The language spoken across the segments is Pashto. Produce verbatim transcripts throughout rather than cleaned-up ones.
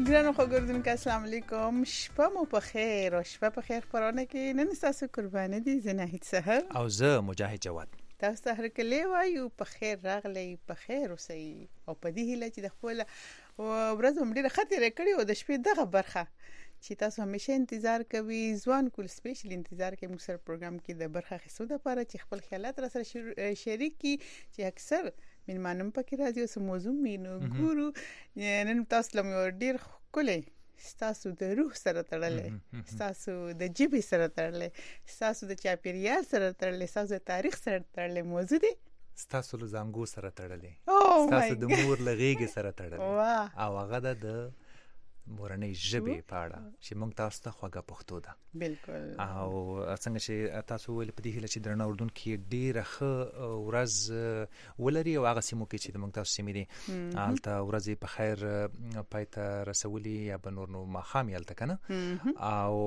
ګرانو خبردونکو السلام علیکم، شپه مو په خیر او شپه په خیر خبرونه کې نن تاسو قربانه دي زناهید سحر او زه مجاهد جواد. تاسو هر کله وایو په خیر راغلی، په خیر اوسئ او په دې هیله چې د خپل ورځ هم ډیره خطر کړی او د شپې دغه برخه چې تاسو همیشه انتظار کوي ځوان کول سپیشل انتظار کوي موږ سره پروګرام کې د برخه خصو د لپاره چې خپل خیالات را سره شریک کی چې اکثر من مانم پکې راځي او سم موضوع مينو ګورو نن تاسو لمو ډیر کولې ستاسو د روح سره تړلې، ستاسو د جيبي سره تړلې، ستاسو د چاپیریال سره تړلې، ستاسو د تاریخ سره تړلې موضوع دي، ستاسو له زنګو سره تړلې، ستاسو د مور لغېږي سره تړلې او هغه د مورنۍ ژبې په اړه چې موږ تاسو ته خوږه پښتو ده. بالکل. او څنګه چې تاسو ول په دې هیله چې درنه اردن کې ډیره ښه ورځ ولري او هغه سیمو کې چې موږ تاسو سیمې دي البته ورځ په خیر پایته رسولي یا بنور نو ماخام یالته کنه او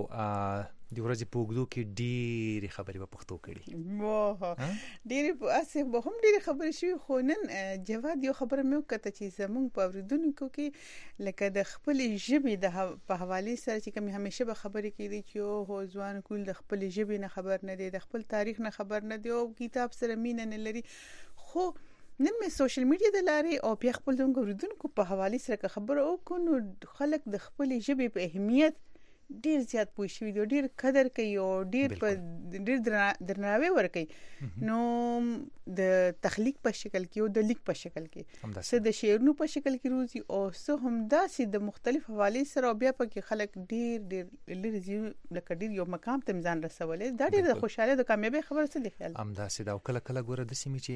د ورځې په وګړو کې ډېری خبرې په پښتو کړي. واه ډېری په اسه به هم ډېری خبرې شوي، خو نن جواد یو خبره مې وکړه چې زموږ په اوریدونکو کې لکه د خپل ژبې د په حواله سره چې کوم همیشه به خبرې کړي چې هو ځوان کول د خپل ژبې نه خبر نه دی، د خپل تاریخ نه خبر نه دی او کتاب سره مینه نه لري. خو نن مې سوشل میډیا د لارې او بیا خپل دغه اوریدونکو په حواله سره خبره وکړو، خلک د خپل ژبې په اهمیت ډیر زیات پوه شوي دي، ډیر قدر کوي او ډیر په ډیر درناوی ورکوي. نو د تخلیق په شکل کې او د لیک په شکل کې څه د شعرونو په شکل کې روزي او څه هم داسې د مختلف حواله سره بیا پکې خلک ډیر ډیر لري لکه ډیر یو مقام ته ځان رسولې. دا ډیر خوشاله د کامیابی خبره څه دی خیال هم داسې دا کله کله ګوره د سیمې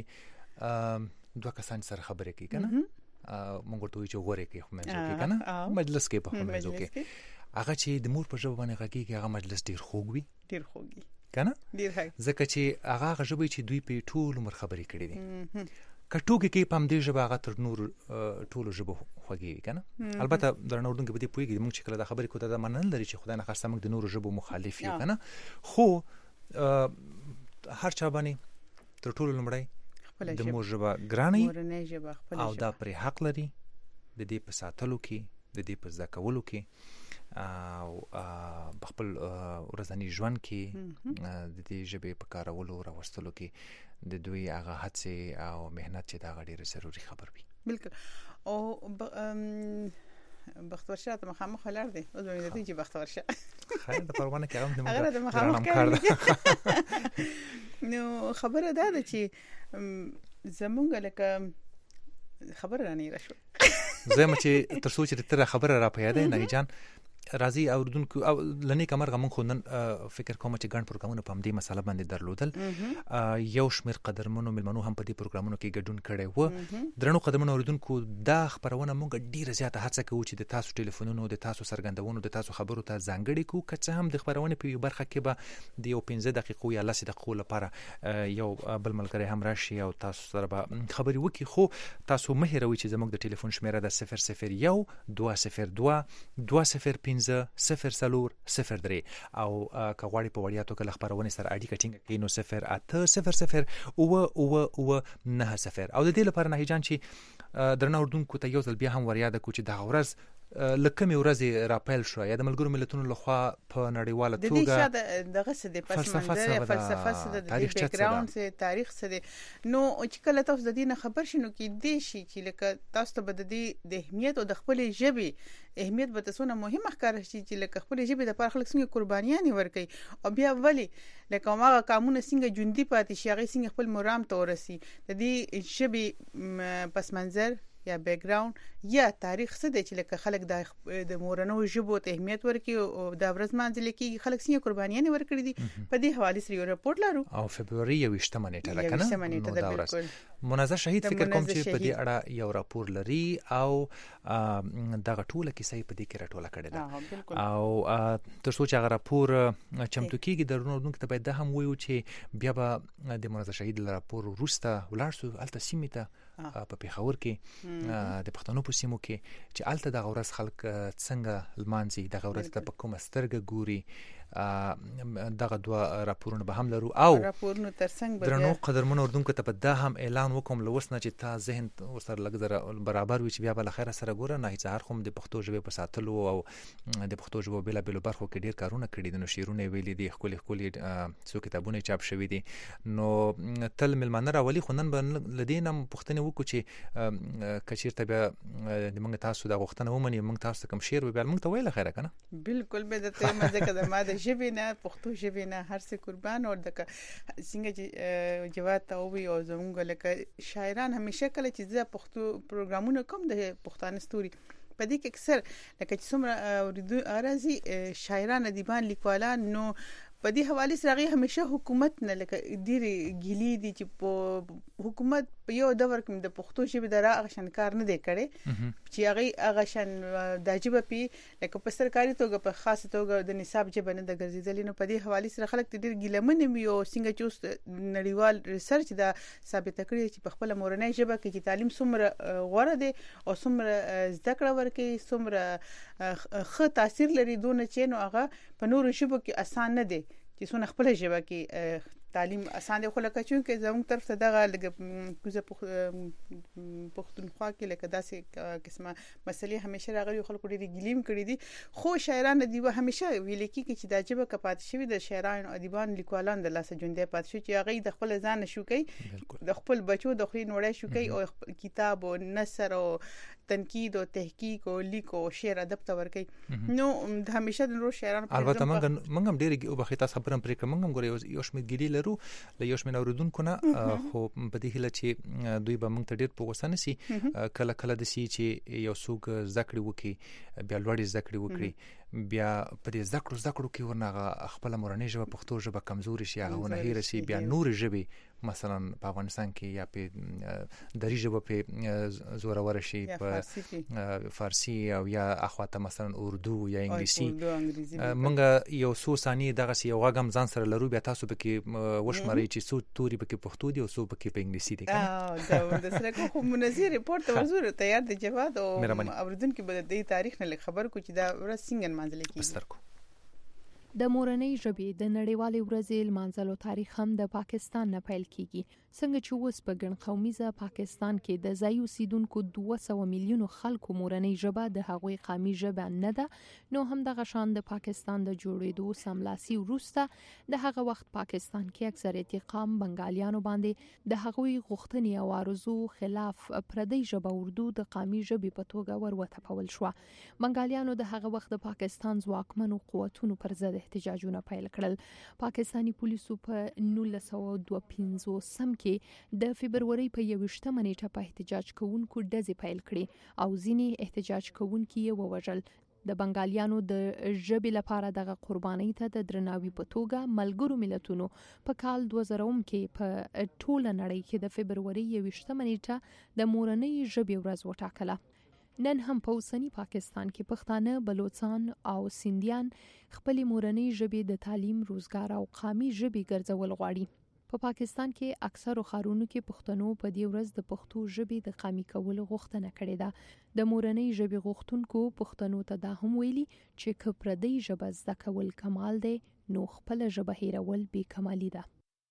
چې دوه کسان سره خبرې کوي کنه موږ ورته چې غوړې کوي خو منځو کې کنه مجلس کې په منځو کې هغه چې د مور په ژبه باندې غږیږي هغه مجلس ډیر خوږ وي، ډیر خوږ وي کنه ډیر هاي ځکه چې هغه ژبه چې دوی په ټول عمر خبرې کړې دي کټوګي کې پام دې ژبه هغه تر نور ټول ژبه خوږي کنه. البته درنه اردن کې به دې پويږي موږ چې کله د خبرې کوته د منل لري چې خدای نه خاصه موږ د نور ژبه مخالف یو کنه، خو هر چا باندې تر ټول لمړی د مور ژبه ګراني او دا پر حق لري د دې په ساتلو کې د دې په ځکولو کې او خپل ورځنی ژوند کې د دې ژبې په کارولو او راوستلو کې د دوی هغه هڅې او مهنت چې دا ډېر ضروري خبر وي. بالکل. او بختور شه ته مخامخ ولر دی او زموږ د دې چې بختور شه خیر د پروانه کې هم هغه د مخامخ کار نو خبره دا ده چې زمونږ لکه خبره رانی را شو زما چې تر څو چې تر خبره را پیاده نه جان راځي اوردونکو او لنی کمرغه مونږ خو نن فکر کوم چې ګڼ پروګرامونه په دې مسله باندې درلودل، یو شمیر قدرمنو ملمنو هم په دې پروګرامونو کې ګډون کړي وو. درنو قدرمنو اوردونکو دا خبرونه مونږ ډیره زیاته هڅه کوو چې د تاسو ټلیفونونو د تاسو سرګندونو د تاسو خبرو ته ځانګړي کو کڅ هم د خبرونه په برخه کې به د یو پنځه دقیقو یا لس دقیقو لپاره یو بل ملګری هم راشي او تاسو سره به خبري وکړي. خو تاسو مه هیروئ چې زموږ د ټلیفون شمیره د صفر صفر یو دوه صفر دوه دوه صفر پنځه صفر سلور صفر درې او کغواړي په وړیا توګه خبرونه سره اړیکه ټینګه کړئ نو صفر اته صفر صفر او او او نه صفر او د دې لپاره نه جان چې درنه اردوونکو ته یو ځل بیا هم وریا د کوچ د غورز لکه مې ورځي راپیل شو یا د ملګرو ملتونو لخوا په نړیواله توګه د دې دغه څه د پس منظر فلسفه څه د بیک ګراوند څه تاریخ څه د نو چې کله تاسو د دې نه خبر شینو کې د شي چې لکه تاسو ته بد دي د اهمیت او د خپل ژبې اهمیت به تاسو نه مهمه ښکار شي چې لکه خپل ژبې د پر خلک څنګه قربانيان ورکړي او بیا ولی لکه ما قانون څنګه ژوندۍ پاتې شي هغه څنګه خپل مرام ته ورسي د دې ژبې پس منظر یا بیک ګراوند یا تاریخ څه دی چې لکه خلک د مورنو ژبو ته اهمیت ورکړي او د ورځ مانځل کې خلک څنګه قربانيان ورکړي دي په دې حواله سره یو راپورټ لرو او فبرवरी یویشتمه نیټه لکنه دا ورځ منازه شهید فکر کوم چې په دې اړه یو راپور لري او دغه ټوله کیسه په دې کې راټوله کړې ده او تر څو چې هغه راپور چمتو کیږي درنو دونکو ته باید د هم ویو چې بیا به د منازه شهید راپور وروسته ولاړ سو الته سیمه ته په پیښور کې د پښتنو په سیمو کې چې الته د غورس خلک څنګه لمانځي د غورس ته په کومه سترګه ګوري دغه دوه راپورونه به هم لرو او راپورونه ترڅنګ به درنو قدرمنو اردوونکو ته په دا هم اعلان وکم لوسنه چې تا ذهن ورسره لګ برابر وي چې بیا بل خیره سره ګوره نه هیڅ هر کوم د پښتو ژبې په ساتلو او د پښتو ژبې بل بل برخو کې ډیر کارونه کړي دي، نو شعرونه ویلي دي، خولي خولي څو کتابونه چاپ شوي دي، نو تل ملمنه راولي خو نن به لدینم پښتنه وکړو چې کچیرته بیا د موږ تاسو د غوښتنه ومني موږ تاسو کوم شعر ویل موږ ته ویل خیره کنه. بالکل به د ته مزه کده ما د ژبې نه پښتو ژبې نه هر څه قربان اور د څنګه چې جواد ته وی او زموږ لکه شاعران همیشه کله چې د پښتو پروګرامونه کوم د پښتانه ستوري په دې کې اکثر لکه چې څومره اوریدو ارازي شاعران ادیبان لیکوالان نو په دې حواله سره هغه همیشه حکومت نه لکه ډیر ګیلی دي چې په حکومت په یو دور کې د پښتو ژبې د راغشن کار نه دی کړي چې هغه هغه شان د ژبه پی لکه په سرکاري توګه په خاصه توګه د نصاب ژبه نه د ګرځیدل نو په دې حواله سره خلک ډیر ګیلمن وي او څنګه چې نړیوال ریسرچ دا ثابت کړی چې په خپل مورنۍ ژبه کې چې تعلیم څومره غوړه دي او څومره زده کړه ورکړي څومره ښه تاثیر لري دونه چې نو هغه په نورو ژبو کې اسان نه دي چې څونه خپل ژبه کې تعلیم اسان دی خو لکه چې زموږ طرف ته دغه لګ کوزه پښتونخوا کې لکه داسې قسمه مسلې همیشه راغلي خلکو ډېری ګلیم کړی دي خو شاعران دی و همیشه ویل کی چې د ژبه کپات شوی د شاعران او ادیبان لیکوالان د لاسه ژوندې پات شو چې هغه د خپل ځان شو کوي د خپل بچو د خوري نوړې شو کوي او کتاب او نثر او تنقید او تحقیق او لیک او شعر ادب ته ور کوي نو د همیشه د نورو شاعرانو البته موږ موږ هم ډېری او بخیتا خبرم پرې کوم موږ ګورې یو شمېر ګیلی لرو له یو شمېر اوریدونکو نه خو په دې هیله چې دوی به موږ ته ډېر په غوسه نشي کله کله د سی چې یو څوک ذکر وکي بیا لوړ ذکر وکړي بیا په دې ذکر ذکر کې ورنغه خپل مورنۍ ژبه پښتو ژبه کمزوري شي هغه نه هیر شي بیا نور ژبه مثلا په افغانستان کې یا په دری ژبه په زوره ورشي په فارسی او یا اخواته مثلا اردو یا انګلیسي مونږ یو څو ثانیې دغه یو غږم ځان سره لرو بیا تاسو به کې وشمري چې څو توري به کې پښتو دي او څو به کې په انګلیسي دي دا د سره کوم منظر ریپورت ورزور تیار د جواد او اوریدونکو به د تاریخ نه خبر کو چې دا ورځ څنګه منځل کیږي. د مورنۍ ژبې د نړیوالې ورځې لمانځلو تاریخ هم د پاکستان نه پیل کیږي څنګه چې اوس په ګڼ قومیزه پاکستان کې د ځایي اوسیدونکو دوه سوه میلیونو خلکو مورنۍ ژبه د هغوی قومي ژبه نه ده نو هم دغه شان د پاکستان د جوړېدو سملاسي وروسته د هغه وخت پاکستان کې اکثریت قوم بنګالیانو باندې د هغوی غوښتنې او آرزو خلاف پردۍ ژبه اردو د قومي ژبې په توګه وروتپول شو. بنګالیانو د هغه وخت د پاکستان ځواکمنو قوتونو پر ضد احتجاجونه پیل کړل. پاکستانی پولیسو په نولس سوه دوه پنځوسم کې د فبرورۍ په یوویشتمه نیټه په احتجاج کوونکو ډزې پیل کړې او ځینې احتجاج کوونکي یې ووژل. د بنګالیانو د ژبې لپاره دغه قربانۍ ته د درناوي په توګه ملګرو ملتونو په کال دوه زره کې په ټوله نړۍ کې د فبرورۍ یوویشتمه نیټه د مورنۍ ژبې ورځ وټاکله. نن هم په اوسنی پاکستان کې پښتانه، بلوچستان او سیندیان خپل مورنۍ ژبې د تعلیم، روزګار او قومي ژبې ګرځول غواړي. په پا پاکستان کې اکثرو ښارونو کې پښتنو په دې ورځ د پښتو ژبې د قومي کولو غوښتنه کړې ده. د مورنۍ ژبې غوښتونکو پښتنو ته دا هم ویلي چې که پردۍ ژبه زده کول کمال دی نو خپل ژبه هیرول بې کمالي ده.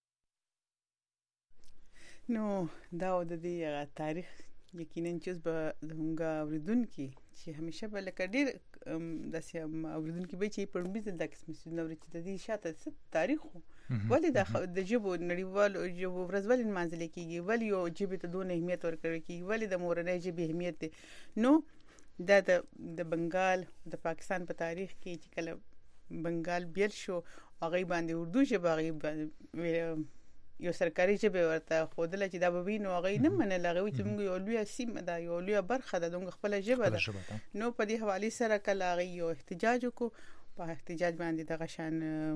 نو دا د دې تاریخ یقینا چې به زموږ اوریدونکي چې همیشه به لکه ډېر داسې اوریدونکي به چې په لومړي ځل دا قسمه څیزونه اوري چې د دې شاته څه تاریخ و ولې د ژبو نړیوالو ژبو ورځ ولې لمانځل کېږي ولې یو ژبې ته دونه اهمیت ورکړل کېږي ولې د مورنۍ ژبې اهمیت دی. نو دا د بنګال د پاکستان په تاریخ کې چې کله بنګال بیل شو هغه باندې اردو ژبه هغه یو سرکاري ژبه ورته خودل چې دا به وینو هغه نه منل هغه چې موږ یو لوی سیمه ده یو لوی برخه ده د خپل ژبه ده. نو په دې حواله سره کله هغه یو احتجاج وکړو په احتجاج باندې دغه شان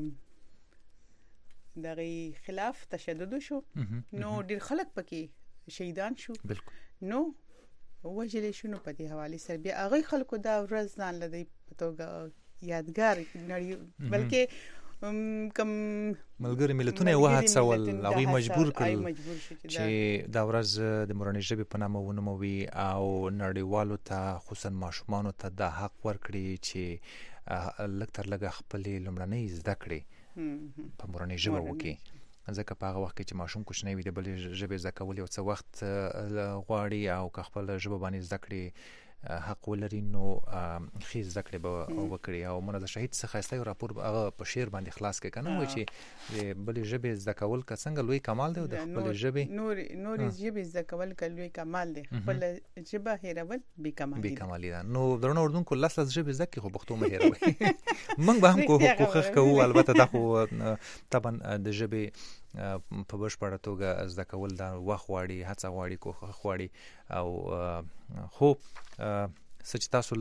دغه خلاف تشدد شو نو ډیر خلک پکې شهیدان شو نو وجل شنو په دې حواله سره بیا هغه خلکو دا ورځ ځان لدی په توګه یادګار نړۍ بلکې کم ملګری ملتونه وهڅول هغه مجبور کړل چې دا ورځ د مورنۍ ژبې په نامه ونوموي او نړیوالو ته خصوصا ماشومانو ته دا حق ورکړي چې لږ تر لږه خپلې لومړنۍ زده کړې په مورنۍ ژبه وکړي، ځکه په هغه وخت کې چې ماشوم کوچنی وي د بلې ژبې زده کول یو څه وخت غواړي او که خپل ژبه باندې زده کړې حق ولري نو ښې زده کړې به وکړي. او منازع شهید څه ښایسته یو راپور هغه په شعر باندې خلاص کړی که نه وایي چې د بلې ژبې زده کول که څنګه لوی کمال دی او د خپلې ژبې نورې ژبې زده کول که لوی کمال دی، خپله ژبه هېرول بېکمالي ده. نو درنو اردوونکو لس لس ژبې زده کړي خو پښتو مه هېروئ. موږ به هم کوښښ کوو، البته دا خو طبعا د ژبې په بشپړه توګه زده کول دا وخت غواړي، هڅه غواړي، کوښښ غواړي. او خو څه چې تاسو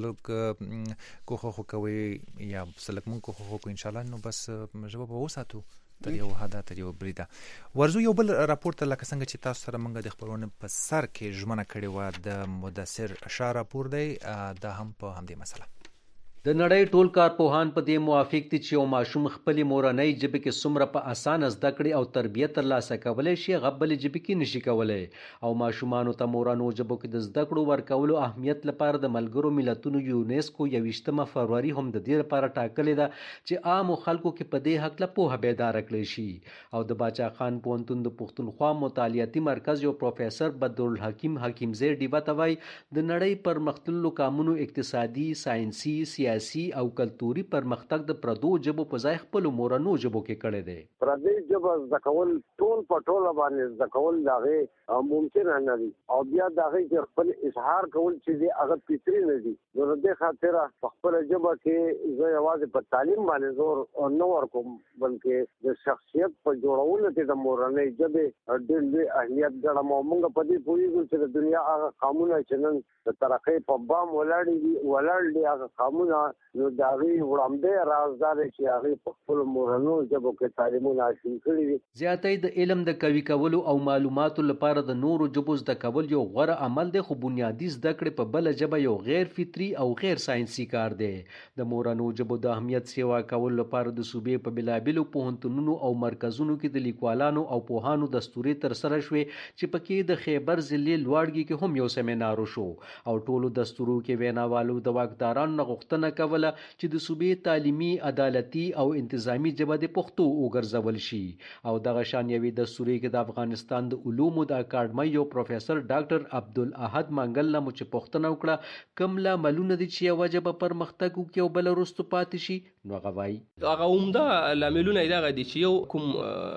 لږ کوښښ وکوئ یا څه لږ موږ کوښښ وکړو انشاءالله نو بس ژبه به وساتو تر یو حده، تر یو بریده. ورځو یو بل راپور ته، لکه څنګه چې تاسو سره موږ د خپرونې په سر کې ژمنه کړې وه، د مدثر شاه راپور دی، دا هم په همدې مسله. د نړۍ ټول کارپوهان په دې موافق دي چې یو ماشوم خپلې مورنۍ ژبې کې څومره په اسانه زده کړې او تربیت ترلاسه کولی شي، هغه بلې ژبې کې نشي کولی. او ماشومانو ته مورنو ژبو کې د زده کړو ورکولو اهمیت لپاره د ملګرو ملتونو یونیسکو یویشتمه فروری هم د دې لپاره ټاکلې ده چې عامو خلکو کې په دې هکله پوهه بیداره کړی شي. او د باچا خان پوهنتون د پښتونخوا مطالعاتي مرکز یو پروفیسر بدرالحکیم حکیمزی ډیوه ته وایي د نړۍ پرمختللو کامونو اقتصادي، ساینسي، سیاسي او کلتوري پرمختګ د پردو ژبو په ځای خپلو مورنو ژبو کې کړی دی. پردي ژبه زده کول ټول په ټوله باندې زده کول د هغې ممکن نه دي، او بیا د هغې چې خپل اظهار کول چې دی هغه فطري نه دي. نو د دې خاطره په خپله ژبه کې زه یوازې په تعلیم باندې زور نه ورکوم، بلکې د شخصیت په جوړولو کې د مورنۍ ژبې ډېر لوی اهمیت ګڼم. او موږ په دې پوهېږو چې د دنیا هغه قامونه چې نن د ترقۍ په بام ولاړ دي ولاړ دي هغه قامونه نو د هغې وړاندې راز دا دی چې هغې په خپلو مورنو ژبو کې تعلیمونه حاصل کړي دي. زیاتۍ د علم د قوي کولو او معلوماتو لپاره د نورو ژبو زده کول یو غوره عمل دی، خو بنیادي زده کړې په بله ژبه یو غیر فطري او غیر ساینسي کار دی. د مورنو ژبو د اهمیت سیوا کولو لپاره د صوبې په بېلابېلو پوهنتونونو او مرکزونو کې د لیکوالانو او پوهانو دستورې ترسره شوې چې پکې د خیبر ضلع لوړګي کې هم یو سیمینار وشو. او ټولو دستورو کې ویناوالو د واکدارانو نه غوښتنه کوله چې د صوبې تعلیمي، عدالتي او انتظامی ژبه د پښتو وګرځول شي. او دغه شان یوې دستورې کې د افغانستان د علومو د اکاډمۍ یو پروفیسر ډاکټر عبدالاحد منګل نه مو چې پوښتنه وکړه کوم لاملونه دي چې یوه ژبه پرمختګ وکړي او بله وروسته پاتې شي، نو هغه وایي هغه عمده لاملونه یې دغه دي چې یو کوم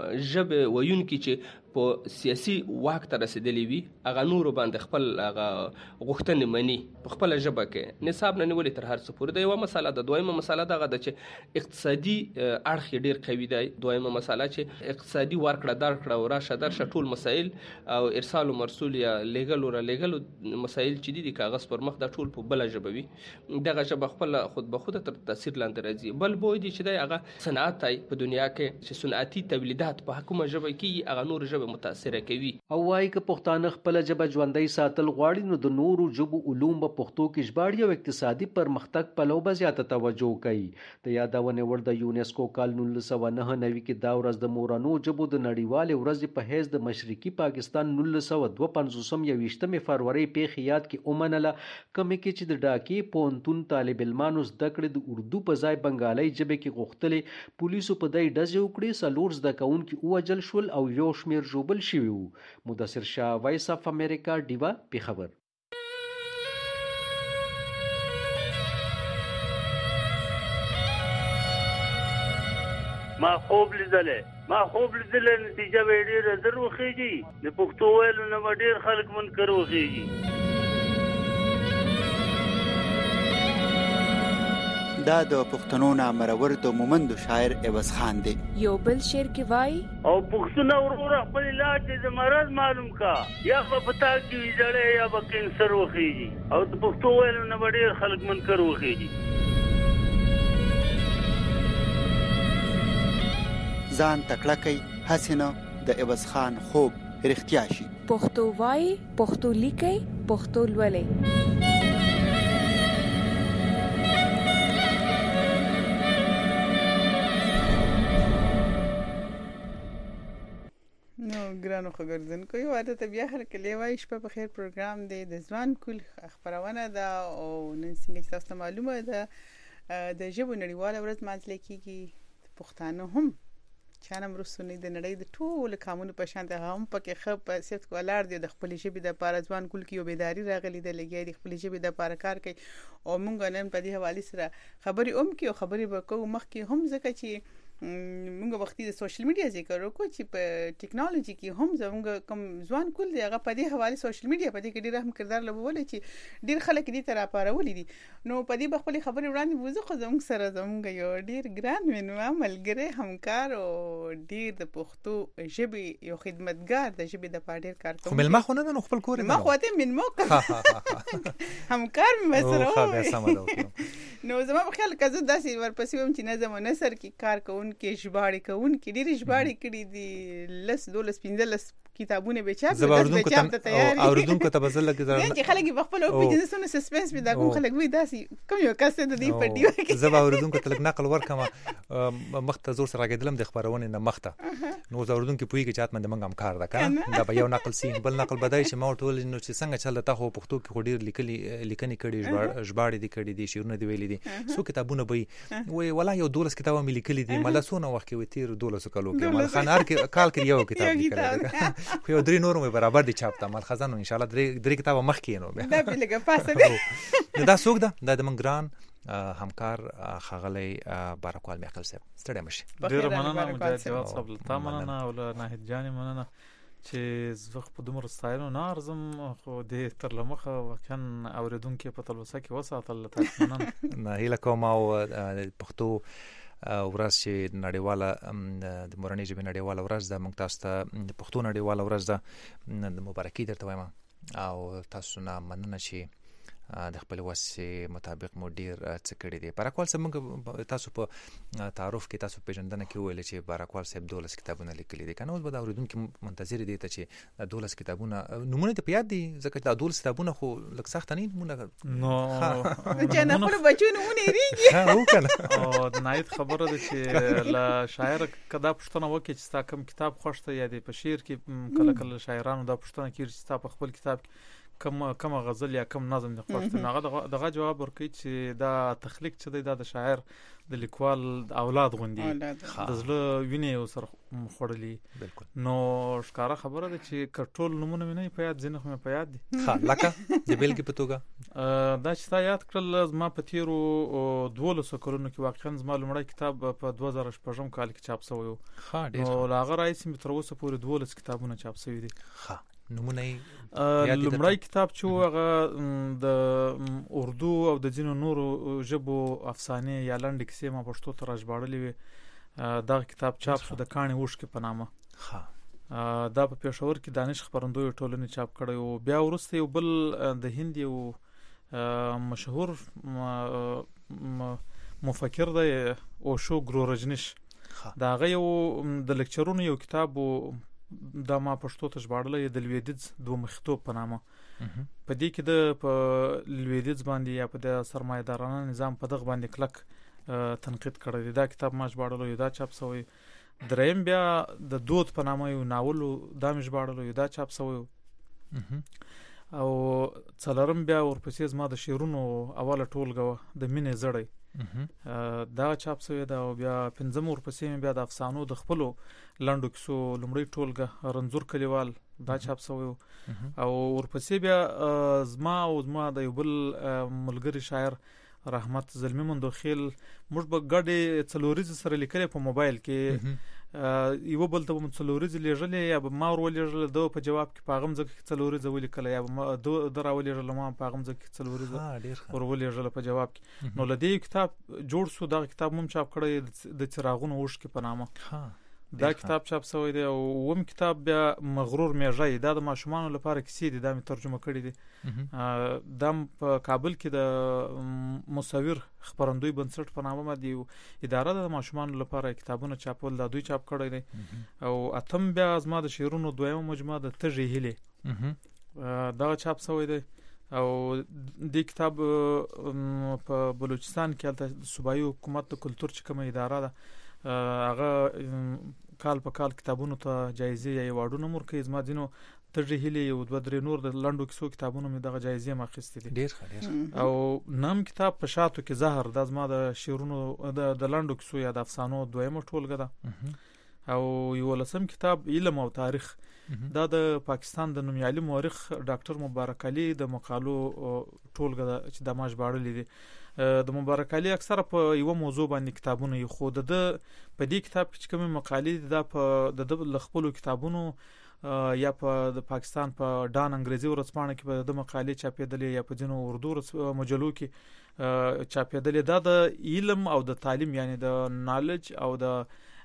ژبې ویونکي چې په سیاسي واک ته رسېدلی وي هغه نورو باندې خپل هغه غوښتنې مني په خپله ژبه کې، نصاب نه نیولې تر هر څه پورې. د یوه مسله ده. دویمه مسله دغه ده چې اقتصادي اړخ یې ډېر قوي دی. دویمه مسله چې اقتصادي ورکړه درکړه او راشه درشه ټول مسایل او ارسال و مرسول یا لیږلو را لیږلو مسایل چې دي د کاغذ پر مخ دا ټول په بله ژبه وي. دغه ژبه خپله خود به خوده تر تاثیر لاندې راځي. بل بوی دی چې دی هغه صنعت دی په دنیا کې چې صنعتي تولیدات په کومه ژبه کېږي هغه نورو ژبه متاثره کوي. او وایي که پښتانه خپله ژبه ژوندۍ ساتل غواړي نو د نورو ژبو علوم په پښتو کې ژباړي او اقتصادي پرمختګ پلو به زیاته توجه کوي. د یادونې وړ د یونیسکو کال نولس سوه نهه نوي کې دا ورځ د مورنو ژبو د نړیوالې ورځې په حیث د مشرقي پاکستان نولس سوه دوه پنځوسم یویشتمې فروری پیښې یاد کې ومنله، کومې کې چې د ډاکې پوهنتون طالب علمانو زده کړې د اردو په ځای بنګالۍ ژبې کې غوښتلې. پولیسو په دې ډزې وکړې، څلور زده کوونکي ووژل شول او یو شمېر ژوبل شوي وو. مدثر شاه، وایس اف امریکا، ډیوه، پېښور. ما خوب لیدلې ما خوب لیدلې نتیجه به ډېره زر وخېږي. د پښتو ویلو نه به ډېر خلک منکر وخېږي. دا د پښتنو نامرور د مومندو شاعر عوض خان دی. یو بل شعر کې وایي او پښتون وروره خپل علاج د مرض معلوم کا، یا به پتا کې ویځړې یا به کینسر وخېږي. او د پښتو ویلو نه به ډېر خلک منکر وخېږي. ځان تکړه کوي هسې نه د عوض خان خوب رښتیا شي. پښتو وایي، پښتو لیکي، پښتو لولي. نو ګرانو خبردونکو یو عادت بیا هر کله وای شپه په خیر پروګرام دی د ځوان کول خبرونه ده او نن څنګه تاسو معلومه ده د ژبو نړیواله ورځ مانځل کیږي پښتانه هم چانم رسونی د نړۍ د ټول قانون په شان د هم پکې خپ په سیفت کولار دی د خپل ژبې د پاره ځوان کول کې یو بیداری راغلی د لګي د خپل ژبې د پاره کار کوي او مونږ نن په دې حواله سره خبري اوم کې او خبري وکړو مخ کې هم ځکه چې مونږ وختي د سوشل میډیا ذکر وکړو چې په ټیکنالوژي کې هم زموږ کم ځوان کول دی هغه په دې حواله سوشل میډیا په دې کې ډیر هم کردار لوبول چې ډیر خلک دې تر اپارول دي نو په دې بخپل خبري وړاندې وځو خو زموږ سره زموږ یو ډیر ګران مینو عملګری همکار او ډیر د پښتو ژبې یو خدمتګار د ژبې د پاره کار کوي مل ما خو نه خپل کور ما خو ته من مو همکار مې مسره نو زما په خیال کې زه داسې ورپسې وم چې نظم او نثر کې کار کوم کې ژباړې کوون کې ډېری ژباړې کړي دي لس دولس پنځلس کتابونه به چاپ زبردون ته تیار اوردونکو ته بزل کې نه چې خلک په خپل او په جنسونو سسپنس به دا کوم خلک وي داسې کوم یو کس د دې په دیو کې زبا اوردونکو ته نقل ورکم مخته زور سره راګدلم د خبرونه نه مخته نو زوردونکو پوي کې چات من د منګم کار دا کنه دا به یو نقل سین بل نقل بدای چې ما ټول نو چې څنګه چلته خو پښتو کې خو ډیر لیکلي لیکنې کړي ژباړې دي کړي دي شعرونه دی ویلي دي سو کتابونه به وای ولا یو دولس کتابه مې لیکلي دي ملاسونه وخت کې تیر دولس کالو کې مال خنار کې کال کې یو کتاب لیکل خو یو درې نور مې برابر دي چاپ ته مال خزانو ان شاء الله درې درې کتابه مخ کې نو دا به لګه پاسه دا څوک ده دا د منګران همکار خغلی بارکوال میخل صاحب ستړي مشي ډیر مننه مجاهد جواد صاحب ته مننه او ناهید جان مننه چې زغ په دومره ستایلو نه ارزم خو د تر لمخه وکن اوریدونکو په تلوسه کې وساتل تاسو مننه نه هیله کوم او پښتو ورځ چې نړیواله د مورنۍ ژبې نړیواله ورځ ده موږ تاسو ته د پښتو نړیواله ورځ ده د مبارکي درته وایم او تاسو نه مننه چې د خپل وسې مطابق مو ډیر څه کړی دی بارکوال صاحب تاسو په تعارف کې تاسو پیژندنه کې ویل چې بارکوال صاحب دولس کتابونه لیکلي دي کنه اوس به دا اوریدونکو منتظر دي ته چې دولس کتابونه نمونه ته پیاد دي ځکه دا دولس کتابونه خو لکه سخت نه نمونه نو چې نه خپل بچو نمونه ریږي ها او کنه او د نایت خبره ده چې لا شاعر کدا پښتنه وکي چې تا کوم کتاب خوښته یا د په شعر کې کله کله شاعرانو دا پښتنه کوي چې تا په خپل کتاب کم کم غزل یا کم نظم د خوښته هغه دغه جواب ورکړي چې دا تخلیق چې دی دا د شاعر د لیکوال اولاد غوندي د زړه ویني سره خړلې بالکل نو ښکارا خبره ده چې کټول نمونه نه په یاد ځنه خو په یاد دي ها لکه د بیل کې پتوګه دا چې تا یاد کړل ما په تیرو دولسو کلونو کې واقعا زما لومړی کتاب په دوه زره شپږم کال کې چاپ شوی ها ډیر نو لاغه راځي تر اوسه پورې دولس کتابونه چاپ شوی دي ها نمونه لومړی کتاب چې هغه د اردو او د ځینو نورو ژبو افسانې یا لنډ کیسې ما پښتو ته راژباړلې وي دا کتاب چاپ شو د کاڼي وښکې په نامه ها دا په پېښور کې دانش خبرندوی ټولنې چاپ کړی او بیا ورسته یو بل د هند یو مشهور مفکر دی اوشو ګرورجنیش دا هغه یو د لیکچرونو یو کتاب دا ما پښتو ته ژباړلې د لویدیځ دوه مخیتوب په نامه په دې کې د په لویدیځ باندې یا په د سرمایدارانه نظام په دغه باندې کلک تنقید کړی دا کتاب ما ژباړلو دا چاپ شوی دریم بیا د دود په نامه یو ناول دا مې ژباړلو دا چاپ شوی او څلورم بیا ورپسې زما د شعرونو اوله ټولګه د مینې زړی دا چاپ شوی دا او بیا پنځم ورپسې بیا د افسانو د خپلو لنډو کیسو لومړی ټولګه رنځور کلیوال دا چاپ شوی او ورپسې بیا زما او زما د یو بل ملګری شاعر رحمت زلمی مندوخیل موږ به ګډې څلوریزې سره لیکلې په موبایل کې یو بل ته مو څلوریزې لیږلې یا به ما ورولېږل د په جواب کې پاغم ځکه څلوریزې ولیکل یا به د راولېږل ما پاغم ځکه څلوریزې ورولېږل په جواب کې نو لدې کتاب جوړ شو دا کتاب مم چاپ کړی د چراغونو وښکې په نامه دا کتاب چاپ شوی دی او وم کتاب بیا مغرور میږي دا د ماشومانو لپاره کیسې دي دا می ترجمه کړی دي دا په کابل کې د مصور خبرندوی بنسټ په نامه باندې اداره د ماشومانو لپاره کتابونه چاپول دا دوی چاپ کړی دي او اتم بیا زما د شعرونو دویمه مجموعه د تږي هیله دا چاپ شوی دی او د کتاب په بلوچستان کې د صوبایي حکومت د کلچر چې کومه اداره ده هغه کال په کال کتابونو ته جایزې یا ایوارډونه ورکوي زما ځینو تجه هلي یو دوه درې نور د لنډو کیسو کتابونو مې دغه جایزې ما اخیستې دي. ډیر ښه ډیر. او نام کتاب په شاتو کې زهر د زما د شعرونو د د لنډو کیسو یا د افسانو دویمه ټولګه ده. او یو لسم کتاب علم او تاریخ دا د پاکستان د نومیالي مورخ ډاکټر مبارک علي د مقالو ټولګه ده چې د ما ژباړلې دي. د مبارک علي اکثره په یو موضوع باندې کتابونه یې خو د په دې کتاب کې کومه مقالې ده په د خپل کتابونو یا په د پاکستان په ډان انګریزي ورځپاڼه کې په د مقالې چاپېدلې یا په جنو اردو مجلو کې چاپېدلې. دا د علم او د تعلیم یعنی د نالج او د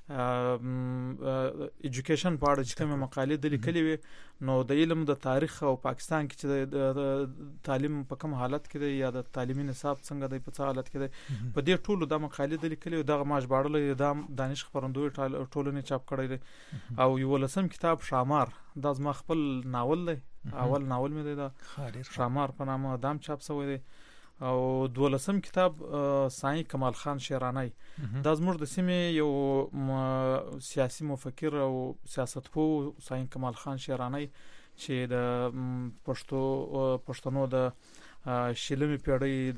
ایجوکیشن په اړه چې کومه مقالې د لیکلې وي نو د علم د تاریخ او پاکستان کې چې د تعلیم په کوم حالت کې دی یا د تعلیمي نصاب څنګه دی په څه حالت کې دی په دې ټولو د مقالې د لیکلې دغه ما ژباړلې د دانش خبرندوی ټولنې چاپ کړی دی. او یو لسم کتاب شامار دا زما خپل ناول دی، اول ناول مې دی دا شامار په نامه دام چاپ شوی دی. او دولسم کتاب سائی کمال خان شیرانی دا زموږ د سیمې یو سیاسي مفکر او سیاستپوه سائی کمال خان شیرانی چې د پښتو پښتنو د شلمې پیړۍ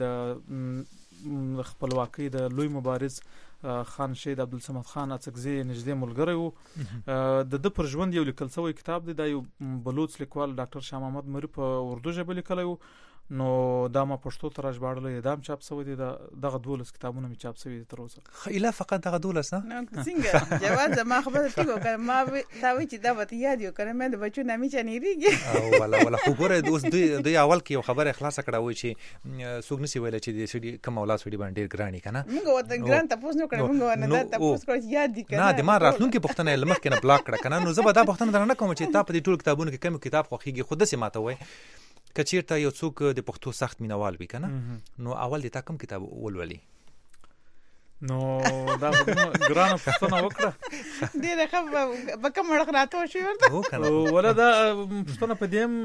د خپلواکۍ د لوی مبارز خان شهید عبدالصمد خان اڅکزي نږدې ملګری وو. د د پر ژوند یو لیکل شوی کتاب دی، دا یو بلوچ لیکوال ډاکټر شاه محمد مری په اردو ژبه لیکلی وو. نو دا ما پښتو ته راژباړلې دام چاپ شوی دي. دغه دولس کتابونه می چاپ شوی دي تر اوسه. خیله فقط دغه دولس نه څنګه جواز ما خبره تیو کړه ما تا وی چې دا وته یاد یو کړم مې د بچو نامي چنيريږي او ولا ولا خو ګوره دوست دوی دوی اول کې یو خبره خلاص کړه وای چې سوګ نسی ویل چې د سړي کوم اولاد سړي باندې ګرانی کنه موږ وته ګران تاسو نو کړو موږ نه دا تاسو کړو یاد دي کنه نه د ما راتلونکي پښتنه لمخ کنه بلاک کړه کنه نو زه به دا پښتنه درنه کوم چې تا په دې ټول کتابونو کې کوم کتاب خوخيږي خود سي ماته وای کچیرته یو څوک د پښتو سخت مینوال وي کنه نو اول د تا کوم کتاب ولولي نو دا ګرانه پښتنه وکړه ډیره ښه به کوم راته شو ورته ولا دا پښتنه په دیم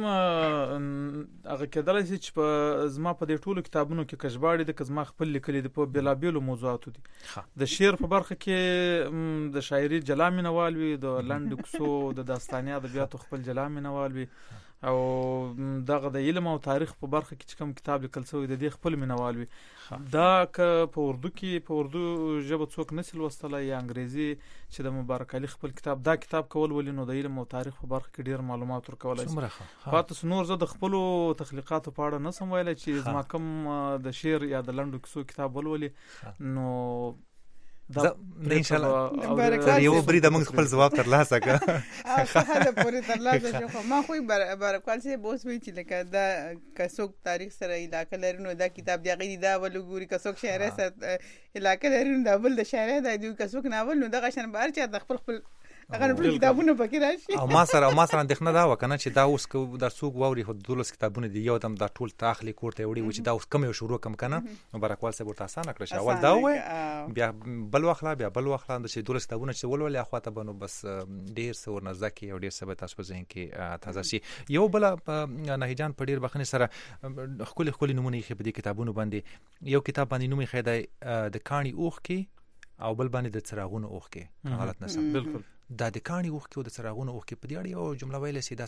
هغه کېدل چې په زما په دې ټولو کتابونو کې کژباړي د کزما خپل لیکلي د په بلابلو موضوعاتو دي. د شعر په برخه کې د شاعري جلا مینوال وي، د لنډ کیسو د داستاني ادبیاتو خپل جلا مینوال وي، او دغه د علم او تاریخ په برخه کې کوم کتاب لیکل شوی د دې خپل مینوال وي. دا ک په اردو کې په اردو ژبه څوک نسل وستله یا انګریزي چې د مبارک علي خپل کتاب دا کتاب کول ولې نو د علم او تاریخ په برخه کې ډیر معلومات ورکولای شي. پاتې نور زه د خپل تخلیقاتو په اړه نسم ویلای چې زما کوم د شعر یا د لنډو کیسو کتاب ولولې نو دا ان شاء الله یو برید موږ خپل جواب ترلاسه کړ. هغه د پوری ترلاسه شو ما خو برکوال سي بوس وی چې لکه دا کڅوک تاریخ سره علاقه لري دا کتاب دی غي دا ولګوري کڅوک شاعر سره علاقه لري دا بل د شاعر دا دی کڅوک ناول نو دا غشن بار چې د خپل خپل هغه په کتابونو پکې راشي. او ما سره ما سره اندېښنه دا وکنه چې دا اوس کو در څوک ووري خو دولس کتابونه دی یو دم دا ټول تاخلي کوړته وړي و چې دا اوس کم یو شروع کم کنه مبارکوال سه ورته اسانه کړی اول دا وای بیا بل واخلا بیا بل واخلا د چې دولس کتابونه چې ولول اخواته بنو بس ډیر څور نزدکی او ډیر څه به تاسو په ذهن کې تازه شي. یو بل نه جان په ډیر بخنه سره خپل خپل نمونه یې په دې کتابونو باندې یو کتاب باندې نومي خیدای د کانی اوخ کې او بل باندې د څراغونو اوخ کې غلط نسم بالکل دا د کانی اوخ کې د څراغونو اوخ کې په دې اړه یو جمله ویل سي دا